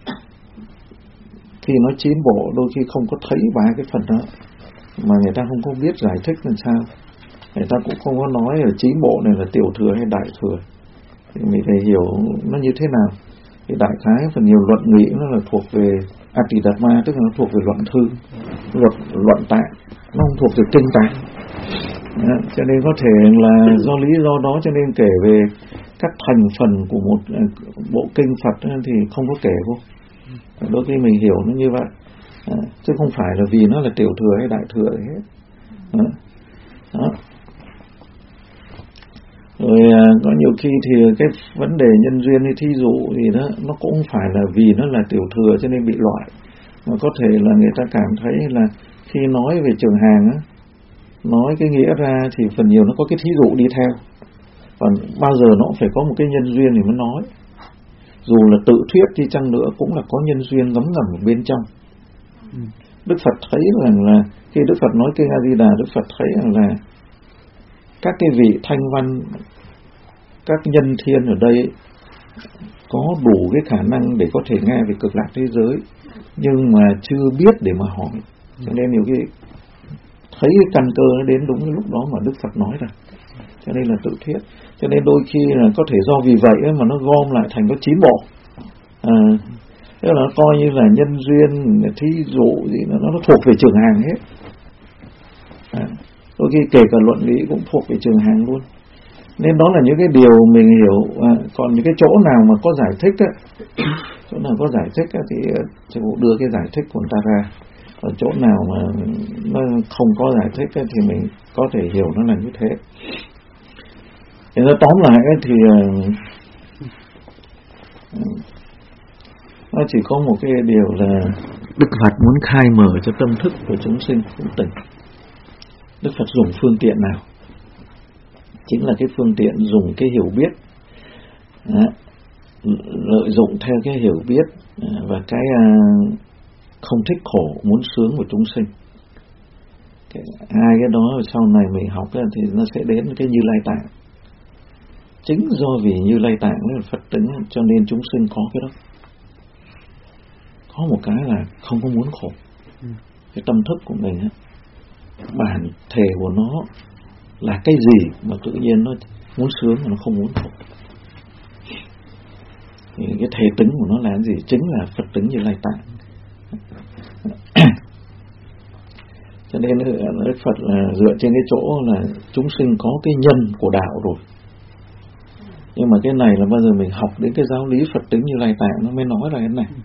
khi nói chín bộ đôi khi không có thấy ba cái phần đó, mà người ta không có biết giải thích làm sao, người ta cũng không có nói là chín bộ này là tiểu thừa hay đại thừa, thì mình phải hiểu nó như thế nào. Thì đại khái phần nhiều luận nghị nó là thuộc về Ati-đạt-ma, tức là nó thuộc về luận thư, luật luận tạng, nó không thuộc về kinh tạng. Đó, cho nên có thể là do lý do đó cho nên kể về các thành phần của một bộ kinh Phật thì không có kể vô. Đôi khi mình hiểu nó như vậy, à, chứ không phải là vì nó là tiểu thừa hay đại thừa gì hết. Đó. Đó. Rồi à, có nhiều khi thì cái vấn đề nhân duyên hay thí dụ thì đó, nó cũng phải là vì nó là tiểu thừa cho nên bị loại, mà có thể là người ta cảm thấy là khi nói về trường hàng á, nói cái nghĩa ra thì phần nhiều nó có cái thí dụ đi theo, còn bao giờ nó cũng phải có một cái nhân duyên để mới nói. dù là tự thuyết đi chăng nữa cũng là có nhân duyên ngấm ngầm ở bên trong. Ừ. Đức Phật thấy rằng là khi Đức Phật nói kinh A Di Đà, Đức Phật thấy rằng là các cái vị thanh văn, các nhân thiên ở đây có đủ cái khả năng để có thể nghe về cực lạc thế giới, nhưng mà chưa biết để mà hỏi. Cho nên nhiều khi thấy cái căn cơ nó đến đúng cái lúc đó mà Đức Phật nói ra, cho nên là tự thuyết. Cho nên đôi khi là có thể do vì vậy mà nó gom lại thành có chín bộ, à, tức là nó coi như là nhân duyên, thí dụ gì nó, nó thuộc về trường hàng hết. À, đôi khi kể cả luận lý cũng thuộc về trường hàng luôn. Nên đó là những cái điều mình hiểu. À, còn những cái chỗ nào mà có giải thích á, chỗ nào có giải thích á, thì sư phụ đưa cái giải thích của người ta ra. Ở chỗ nào mà nó không có giải thích á, thì mình có thể hiểu nó là như thế. Thì nó tóm lại ấy, thì nó chỉ có một cái điều là Đức Phật muốn khai mở cho tâm thức của chúng sinh cũng tỉnh. Đức Phật dùng phương tiện nào? Chính là cái phương tiện dùng cái hiểu biết, đó, lợi dụng theo cái hiểu biết và cái không thích khổ muốn sướng của chúng sinh. Cái, hai cái đó sau này mình học thì nó sẽ đến cái Như Lai Tạng. Chính do vì Như Lai Tạng là Phật tính cho nên chúng sinh có cái đó. Có một cái là không có muốn khổ. Cái tâm thức của mình á, bản thể của nó là cái gì mà tự nhiên nó muốn sướng mà nó không muốn khổ. Thì cái thể tính của nó là cái gì? Chính là Phật tính Như Lai Tạng. Cho nên Đức Phật là dựa trên cái chỗ là chúng sinh có cái nhân của đạo rồi. Nhưng mà cái này là bao giờ mình học đến cái giáo lý Phật tính Như Lai Tạng nó mới nói ra cái này.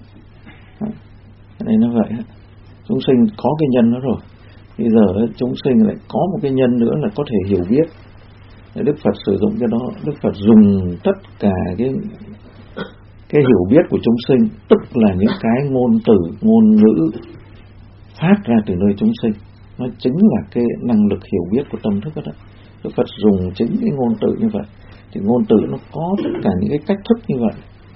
Cho nên nó vậy. Chúng sinh có cái nhân đó rồi. Bây giờ chúng sinh lại có một cái nhân nữa là có thể hiểu biết. Đức Phật sử dụng cái đó. Đức Phật dùng tất cả cái cái hiểu biết của chúng sinh, tức là những cái ngôn từ, ngôn ngữ phát ra từ nơi chúng sinh. Nó chính là cái năng lực hiểu biết của tâm thức đó. Đức Phật dùng chính cái ngôn từ như vậy. Thì ngôn từ nó có tất cả những cái cách thức như vậy.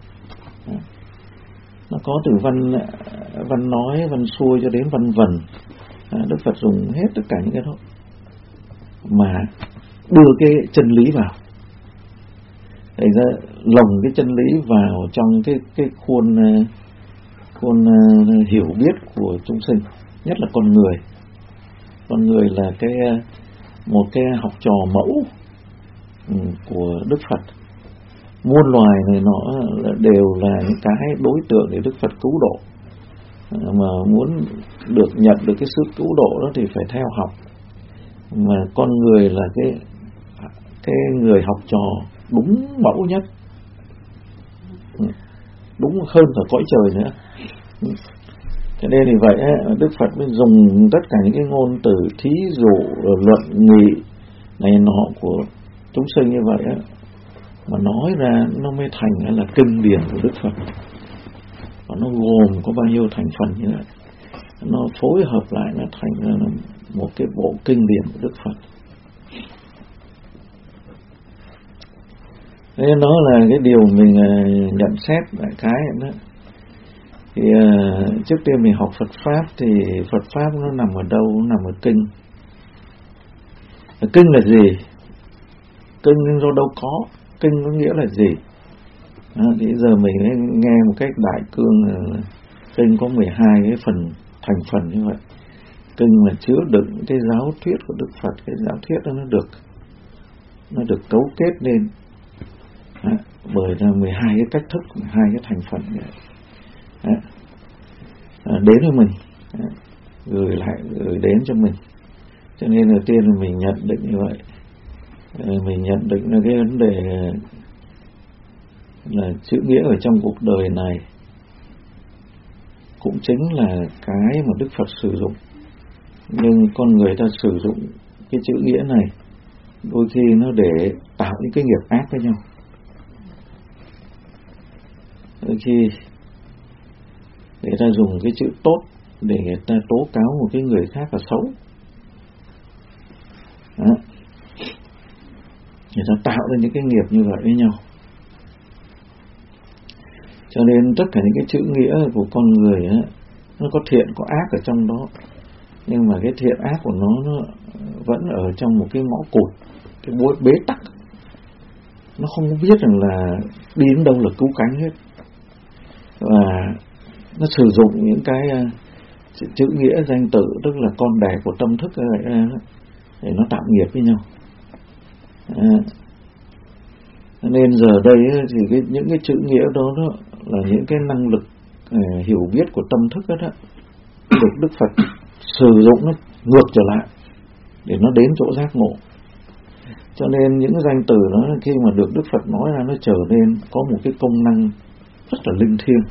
Nó có từ văn văn nói, văn xuôi cho đến văn vần. Đức Phật dùng hết tất cả những cái đó mà đưa cái chân lý vào. Để ra lồng cái chân lý vào trong cái cái khuôn khuôn hiểu biết của chúng sinh, nhất là con người. Con người là cái một cái học trò mẫu của Đức Phật. Muôn loài này nó đều là những cái đối tượng để Đức Phật cứu độ. Mà muốn được nhận được cái sự cứu độ đó thì phải theo học. Mà con người là cái cái người học trò đúng mẫu nhất, đúng hơn cả cõi trời nữa. Cho nên thì vậy Đức Phật mới dùng tất cả những cái ngôn từ, thí dụ, luận nghị này nọ của chúng sinh như vậy á, mà nói ra nó mới thành là kinh điển của Đức Phật. Và nó gồm có bao nhiêu thành phần như vậy, nó phối hợp lại nó thành là một cái bộ kinh điển của Đức Phật. Thế đó là cái điều mình nhận xét đại cái đó. Thì uh, trước tiên mình học Phật Pháp thì Phật Pháp nó nằm ở đâu? Nó nằm ở kinh. Kinh là gì? Kinh do đâu có? Kinh có nghĩa là gì? À, thì giờ mình nghe một cách đại cương là kinh có mười hai cái phần thành phần như vậy. Kinh là chứa đựng cái giáo thuyết của Đức Phật. Cái giáo thuyết đó nó được nó được cấu kết lên à, bởi là mười hai cái cách thức, mười hai cái thành phần như vậy. À, à, đến với mình à, gửi lại gửi đến cho mình. Cho nên đầu tiên là mình nhận định như vậy. À, mình nhận định là cái vấn đề là chữ nghĩa ở trong cuộc đời này cũng chính là cái mà Đức Phật sử dụng, nhưng con người ta sử dụng cái chữ nghĩa này đôi khi nó để tạo những cái nghiệp ác với nhau. Đôi khi người ta dùng cái chữ tốt để người ta tố cáo một cái người khác là xấu. Đó. Người ta tạo ra những cái nghiệp như vậy với nhau. Cho nên tất cả những cái chữ nghĩa của con người á, nó có thiện có ác ở trong đó, nhưng mà cái thiện ác của nó, nó vẫn ở trong một cái ngõ cụt, cái bối bế tắc. Nó không biết rằng là đi đến đâu là cứu cánh hết, và nó sử dụng những cái chữ nghĩa danh tự, tức là con đẻ của tâm thức để nó tạo nghiệp với nhau. À, nên giờ đây thì cái, những cái chữ nghĩa đó, đó là những cái năng lực à, hiểu biết của tâm thức đó, đó được Đức Phật sử dụng nó ngược trở lại để nó đến chỗ giác ngộ. Cho nên những danh từ đó khi mà được Đức Phật nói ra, nó trở nên có một cái công năng rất là linh thiêng.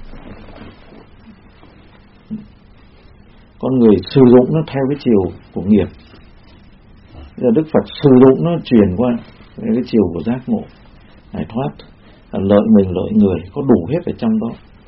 Con người sử dụng nó theo cái chiều của nghiệp, giờ Đức Phật sử dụng nó chuyển qua cái chiều của giác ngộ, giải thoát, lợi mình lợi người, có đủ hết ở trong đó.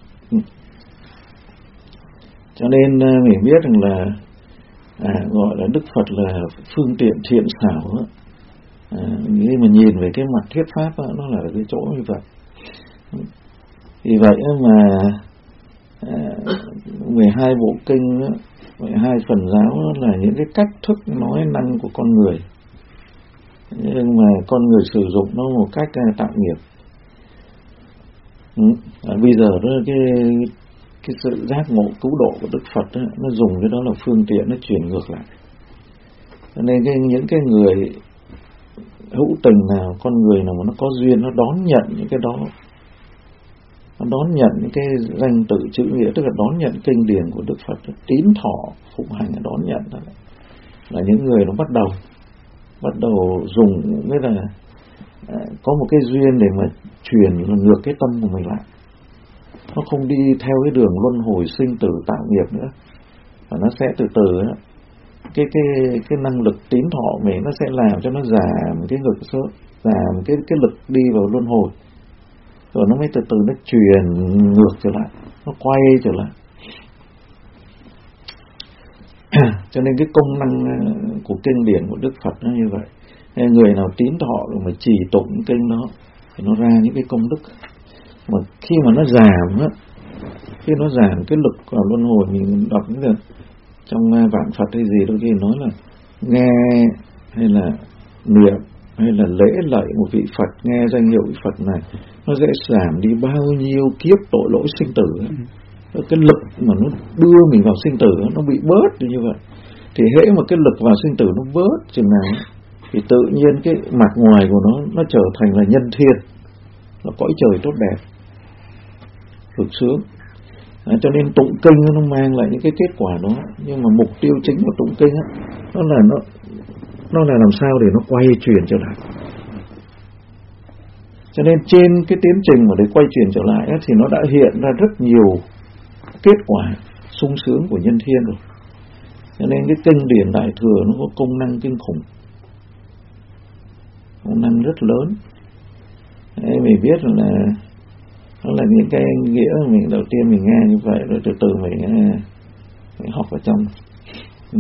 Cho nên mình biết rằng là à, gọi là Đức Phật là phương tiện thiện xảo. À, khi mà nhìn về cái mặt thuyết pháp đó, nó là cái chỗ như vậy. Vì vậy mà à, mười hai bộ kinh đó, mười hai phần giáo đó là những cái cách thức nói năng của con người, nhưng mà con người sử dụng nó một cách tạo nghiệp. À, bây giờ đó cái cái sự giác ngộ cứu độ của Đức Phật đó, nó dùng cái đó là phương tiện, nó chuyển ngược lại. Cho nên cái, những cái người hữu tình nào, con người nào mà nó có duyên, nó đón nhận những cái đó, nó đón nhận những cái danh tự chữ nghĩa, tức là đón nhận kinh điển của Đức Phật, tín thọ phụng hành, đón nhận đó là những người nó bắt đầu bắt đầu dùng, nghĩa là à, có một cái duyên để mà chuyển ngược cái tâm của mình lại. Nó không đi theo cái đường luân hồi sinh tử tạo nghiệp nữa, và nó sẽ từ từ đó, cái cái cái năng lực tín thọ mình nó sẽ làm cho nó giảm cái ngược số, giảm cái cái lực đi vào luân hồi, rồi nó mới từ từ nó chuyển ngược trở lại, nó quay trở lại. Cho nên cái công năng của kinh điển của Đức Phật nó như vậy. Nên người nào tín thọ rồi mà trì tụng kinh đó thì nó ra những cái công đức. Mà khi mà nó giảm á, khi nó giảm cái lực vào luân hồi, mình đọc những cái trong vạn Phật hay gì đôi khi nói là nghe hay là niệm hay là lễ lạy một vị Phật, nghe danh hiệu vị Phật này, nó sẽ giảm đi bao nhiêu kiếp tội lỗi sinh tử ấy. Cái lực mà nó đưa mình vào sinh tử nó bị bớt như vậy. Thì hễ mà cái lực vào sinh tử nó bớt chừng nào thì tự nhiên cái mặt ngoài của nó nó trở thành là nhân thiên, là cõi trời tốt đẹp, cực sướng. À, cho nên tụng kinh nó mang lại những cái kết quả đó, nhưng mà mục tiêu chính của tụng kinh á, nó là nó nó là làm sao để nó quay chuyển trở lại. Cho nên trên cái tiến trình mà để quay chuyển trở lại á, thì nó đã hiện ra rất nhiều kết quả sung sướng của nhân thiên rồi. Cho nên cái kinh điển Đại Thừa nó có công năng kinh khủng, công năng rất lớn. Đấy, mình biết là nó là những cái nghĩa mình đầu tiên mình nghe như vậy, rồi từ từ mình, mình học ở trong. Ừ.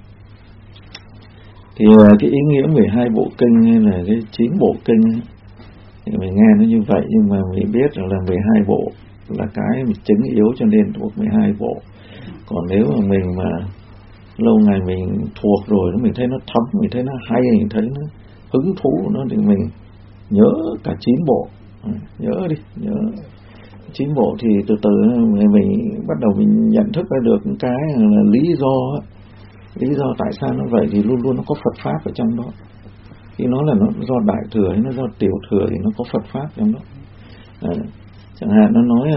Thì cái ý nghĩa mười hai bộ kinh hay là cái chín bộ kinh thì mình nghe nó như vậy, nhưng mà mình biết là mười hai bộ là cái mình chứng yếu cho nên thuộc mười hai bộ. Còn nếu mà mình mà lâu ngày mình thuộc rồi, mình thấy nó thấm, mình thấy nó hay, mình thấy nó hứng thú nó, thì mình nhớ cả chín bộ. Nhớ đi, nhớ chín bộ thì từ từ mình, mình bắt đầu mình nhận thức ra được cái là lý do, lý do tại sao nó vậy, thì luôn luôn nó có Phật pháp ở trong đó. Khi nó là nó do Đại Thừa hay nó do Tiểu Thừa thì nó có Phật pháp trong đó. À, chẳng hạn nó nói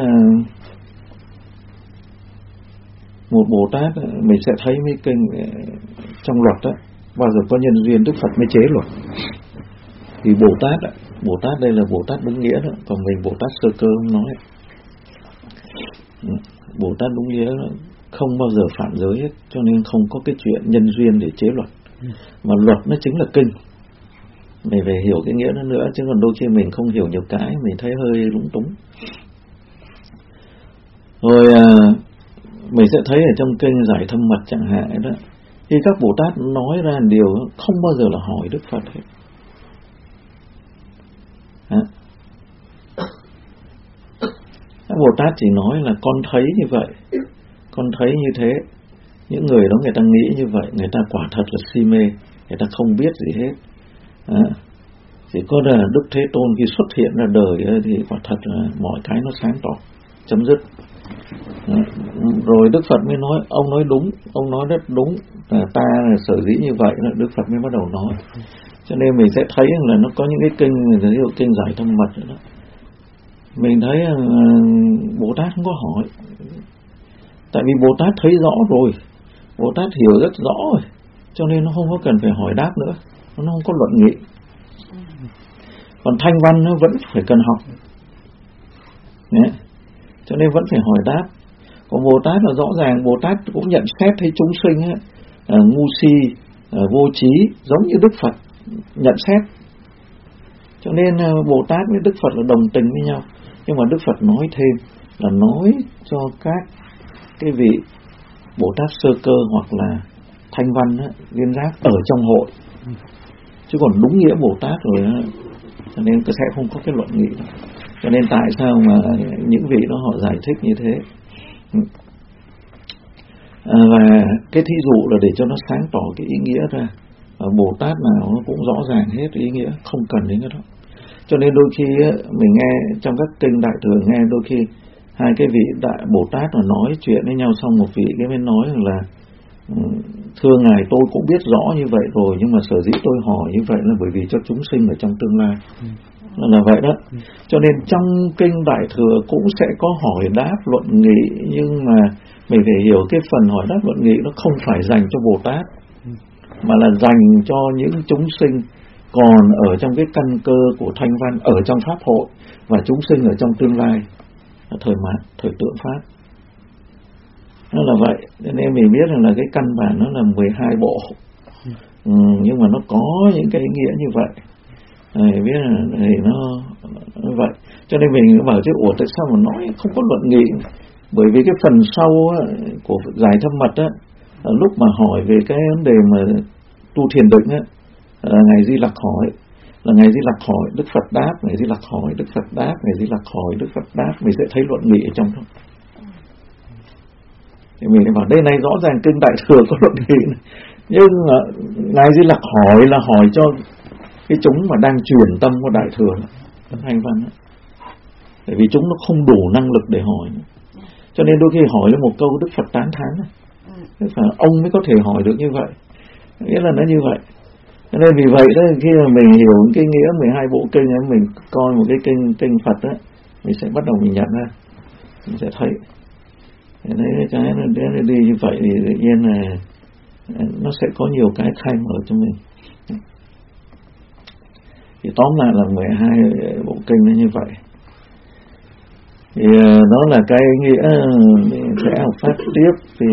một Bồ Tát, mình sẽ thấy mấy kinh trong luật đó, bao giờ có nhân duyên Đức Phật mới chế luật. Vì Bồ Tát đó, Bồ Tát đây là Bồ Tát đúng nghĩa đó, còn mình Bồ Tát sơ cơ không nói. Bồ Tát đúng nghĩa đó, không bao giờ phạm giới hết, cho nên không có cái chuyện nhân duyên để chế luật. Mà luật nó chính là kinh. Mình phải hiểu cái nghĩa đó nữa, chứ còn đôi khi mình không hiểu nhiều cái, mình thấy hơi lúng túng. Rồi à, mình sẽ thấy ở trong kinh Giải Thâm Mật chẳng hạn đó, khi các Bồ Tát nói ra điều không bao giờ là hỏi Đức Phật hết. À, Các Bồ Tát chỉ nói là con thấy như vậy, con thấy như thế. Những người đó người ta nghĩ như vậy, người ta quả thật là si mê, người ta không biết gì hết. À, chỉ có là Đức Thế Tôn khi xuất hiện ra đời thì quả thật là mọi cái nó sáng tỏ, chấm dứt. À, rồi Đức Phật mới nói, ông nói đúng, ông nói rất đúng, à, ta là sở dĩ như vậy là Đức Phật mới bắt đầu nói. Cho nên mình sẽ thấy là nó có những cái kinh, ví dụ kinh Giải Thâm Mật đó. Mình thấy uh, Bồ Tát không có hỏi, tại vì Bồ Tát thấy rõ rồi, Bồ Tát hiểu rất rõ rồi, cho nên nó không có cần phải hỏi đáp nữa, nó không có luận nghị. Còn Thanh Văn nó vẫn phải cần học. Đấy. Cho nên vẫn phải hỏi đáp. Còn Bồ Tát là rõ ràng, Bồ Tát cũng nhận xét thấy chúng sinh ấy, à, ngu si, à, vô trí, giống như Đức Phật nhận xét. Cho nên à, Bồ Tát với Đức Phật là đồng tình với nhau. Nhưng mà Đức Phật nói thêm là nói cho các cái vị Bồ Tát sơ cơ hoặc là Thanh Văn ấy, Liên Giác ở trong hội. Chứ còn đúng nghĩa Bồ Tát rồi ấy, cho nên sẽ không có cái luận nghị đó. Cho nên tại sao mà những vị đó họ giải thích như thế. À, và cái thí dụ là để cho nó sáng tỏ cái ý nghĩa ra. À, Bồ Tát nào nó cũng rõ ràng hết ý nghĩa, không cần đến cái đó. Cho nên đôi khi mình nghe trong các kinh Đại Thừa, nghe đôi khi hai cái vị đại Bồ Tát mà nói chuyện với nhau, xong một vị cái mới nói là thưa ngài, tôi cũng biết rõ như vậy rồi, nhưng mà sở dĩ tôi hỏi như vậy là bởi vì cho chúng sinh ở trong tương lai. Ừ. Là vậy đó. Ừ. Cho nên trong kinh Đại Thừa cũng sẽ có hỏi đáp luận nghị, nhưng mà mình phải hiểu cái phần hỏi đáp luận nghị nó không phải dành cho Bồ Tát, ừ. mà là dành cho những chúng sinh còn ở trong cái căn cơ của Thanh Văn, ở trong Pháp hội, và chúng sinh ở trong tương lai, thời mạt, thời tượng Pháp. Nó là vậy. Nên mình biết rằng là cái căn bản nó là mười hai bộ, ừ, nhưng mà nó có những cái ý nghĩa như vậy. Mình biết là thì nó, nó vậy. Cho nên mình bảo chứ ủa tại sao mà nói không có luận nghị? Bởi vì cái phần sau á, của Giải Thâm Mật á, lúc mà hỏi về cái vấn đề mà tu thiền định á, là Ngài Di Lặc hỏi, là Ngài Di Lặc hỏi, Đức Phật đáp, Ngài Di Lặc hỏi, Đức Phật đáp, Ngài Di Lặc hỏi, Đức Phật đáp, mình sẽ thấy luận nghị ở trong đó. Thì mình bảo đây này rõ ràng kinh Đại Thừa có luận nghị này. Nhưng Ngài Di Lặc hỏi là hỏi cho cái chúng mà đang truyền tâm của Đại Thừa, Thanh Văn đó. Bởi vì chúng nó không đủ năng lực để hỏi. Cho nên đôi khi hỏi lên một câu Đức Phật tán thán, tức là ông mới có thể hỏi được như vậy. Nghĩa là nó như vậy. Cho nên vì vậy đó, khi mà mình hiểu cái nghĩa mười hai bộ kinh, mình coi một cái kinh kinh Phật đó, mình sẽ bắt đầu mình nhận ra, mình sẽ thấy. Đấy, cái nó đi như vậy thì tự nhiên là nó sẽ có nhiều cái khai mở cho mình. Thì tóm lại là mười hai bộ kinh nó như vậy. Thì đó là cái ý nghĩa sẽ học pháp tiếp. Thì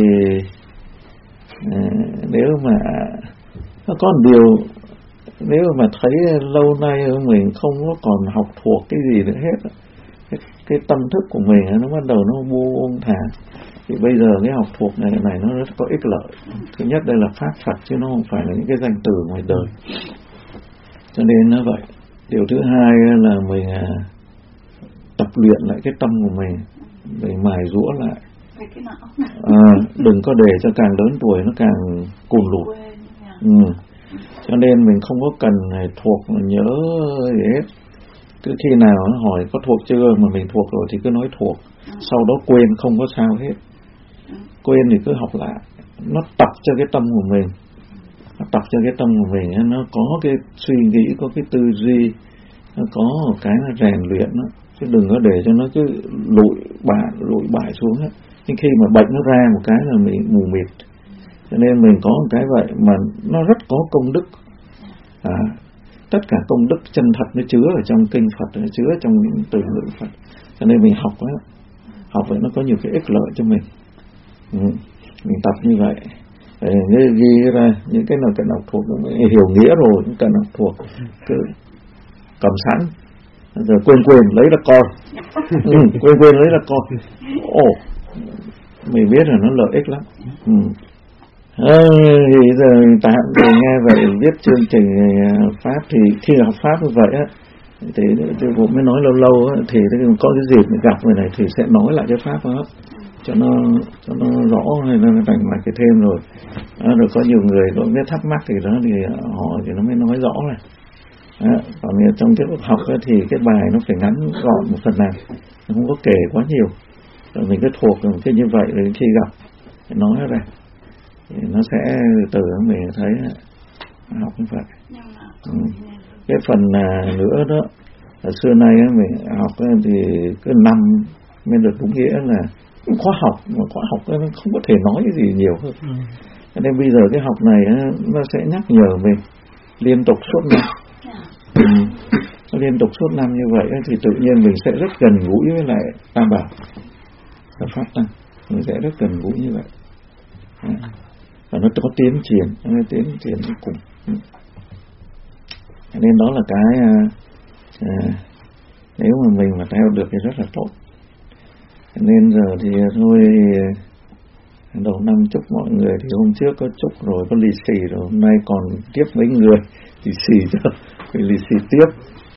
nếu mà nó có một điều, nếu mà thấy lâu nay mình không có còn học thuộc cái gì nữa hết, cái, cái tâm thức của mình nó bắt đầu nó buông thả, thì bây giờ cái học thuộc này này nó rất có ích lợi. Thứ nhất đây là pháp Phật chứ nó không phải là những cái danh từ ngoài đời, cho nên nó vậy. Điều thứ hai là mình tập luyện lại cái tâm của mình, mình mài giũa lại, à, đừng có để cho càng lớn tuổi nó càng cùn lụt. Ừ. Cho nên mình không có cần thuộc nhớ gì hết. Cứ khi nào nó hỏi có thuộc chưa mà mình thuộc rồi thì cứ nói thuộc, sau đó quên không có sao hết. Quên thì cứ học lại, nó tập cho cái tâm của mình, nó tập cho cái tâm của mình nó có cái suy nghĩ, có cái tư duy, nó có một cái là rèn luyện nó, chứ đừng có để cho nó cứ lụi bại lụi bại xuống hết. Nhưng khi mà bệnh nó ra một cái là mình mù mịt. Cho nên mình có một cái vậy mà nó rất có công đức. À, tất cả công đức chân thật nó chứa ở trong kinh Phật, nó chứa trong những từ ngữ Phật. Cho nên mình học đó, học vậy nó có nhiều cái ích lợi cho mình. Ừ, mình tập như vậy. Để ghi ra những cái nào cần học thuộc, hiểu nghĩa rồi cũng cần học thuộc, cứ cầm sẵn rồi quên quên lấy là con. Ừ, quên quên lấy là con. Ồ, mình biết là nó lợi ích lắm. Ừ. À, thì giờ tạm để nghe vậy viết chương trình Pháp. Thì khi học Pháp như vậy á, Thế thì cũng mới nói lâu lâu á, thì có cái dịp gặp người này thì sẽ nói lại cái pháp đó cho nó cho nó rõ, hay là thành mạch cái thêm rồi. Đó, rồi có nhiều người có biết thắc mắc thì đó thì họ thì nó mới nói rõ này. Đó, còn trong cái học ấy, thì cái bài nó phải ngắn gọn một phần nào, nó không có kể quá nhiều, rồi mình cứ thuộc một cái như vậy, rồi khi gặp thì nói ra thì nó sẽ từ mình thấy học như vậy. Ừ. Cái phần nữa đó là xưa nay mình học thì cứ năm mới được đúng nghĩa là khóa học, mà khóa học nó không có thể nói cái gì nhiều hơn. Ừ. Nên bây giờ cái học này nó sẽ nhắc nhở mình liên tục suốt năm. Ừ. Liên tục suốt năm như vậy thì tự nhiên mình sẽ rất gần gũi với lại Tam Bảo và Pháp Tăng, mình sẽ rất gần gũi như vậy. À. Và nó có tiến triển, nó tiến triển đến cùng. Ừ. Nên đó là cái à, à, nếu mà mình mà theo được thì rất là tốt. Nên giờ thì thôi, đầu năm chúc mọi người, thì hôm trước có chúc rồi, có lì xì rồi, hôm nay còn tiếp mấy người lì xì cho, lì xì tiếp.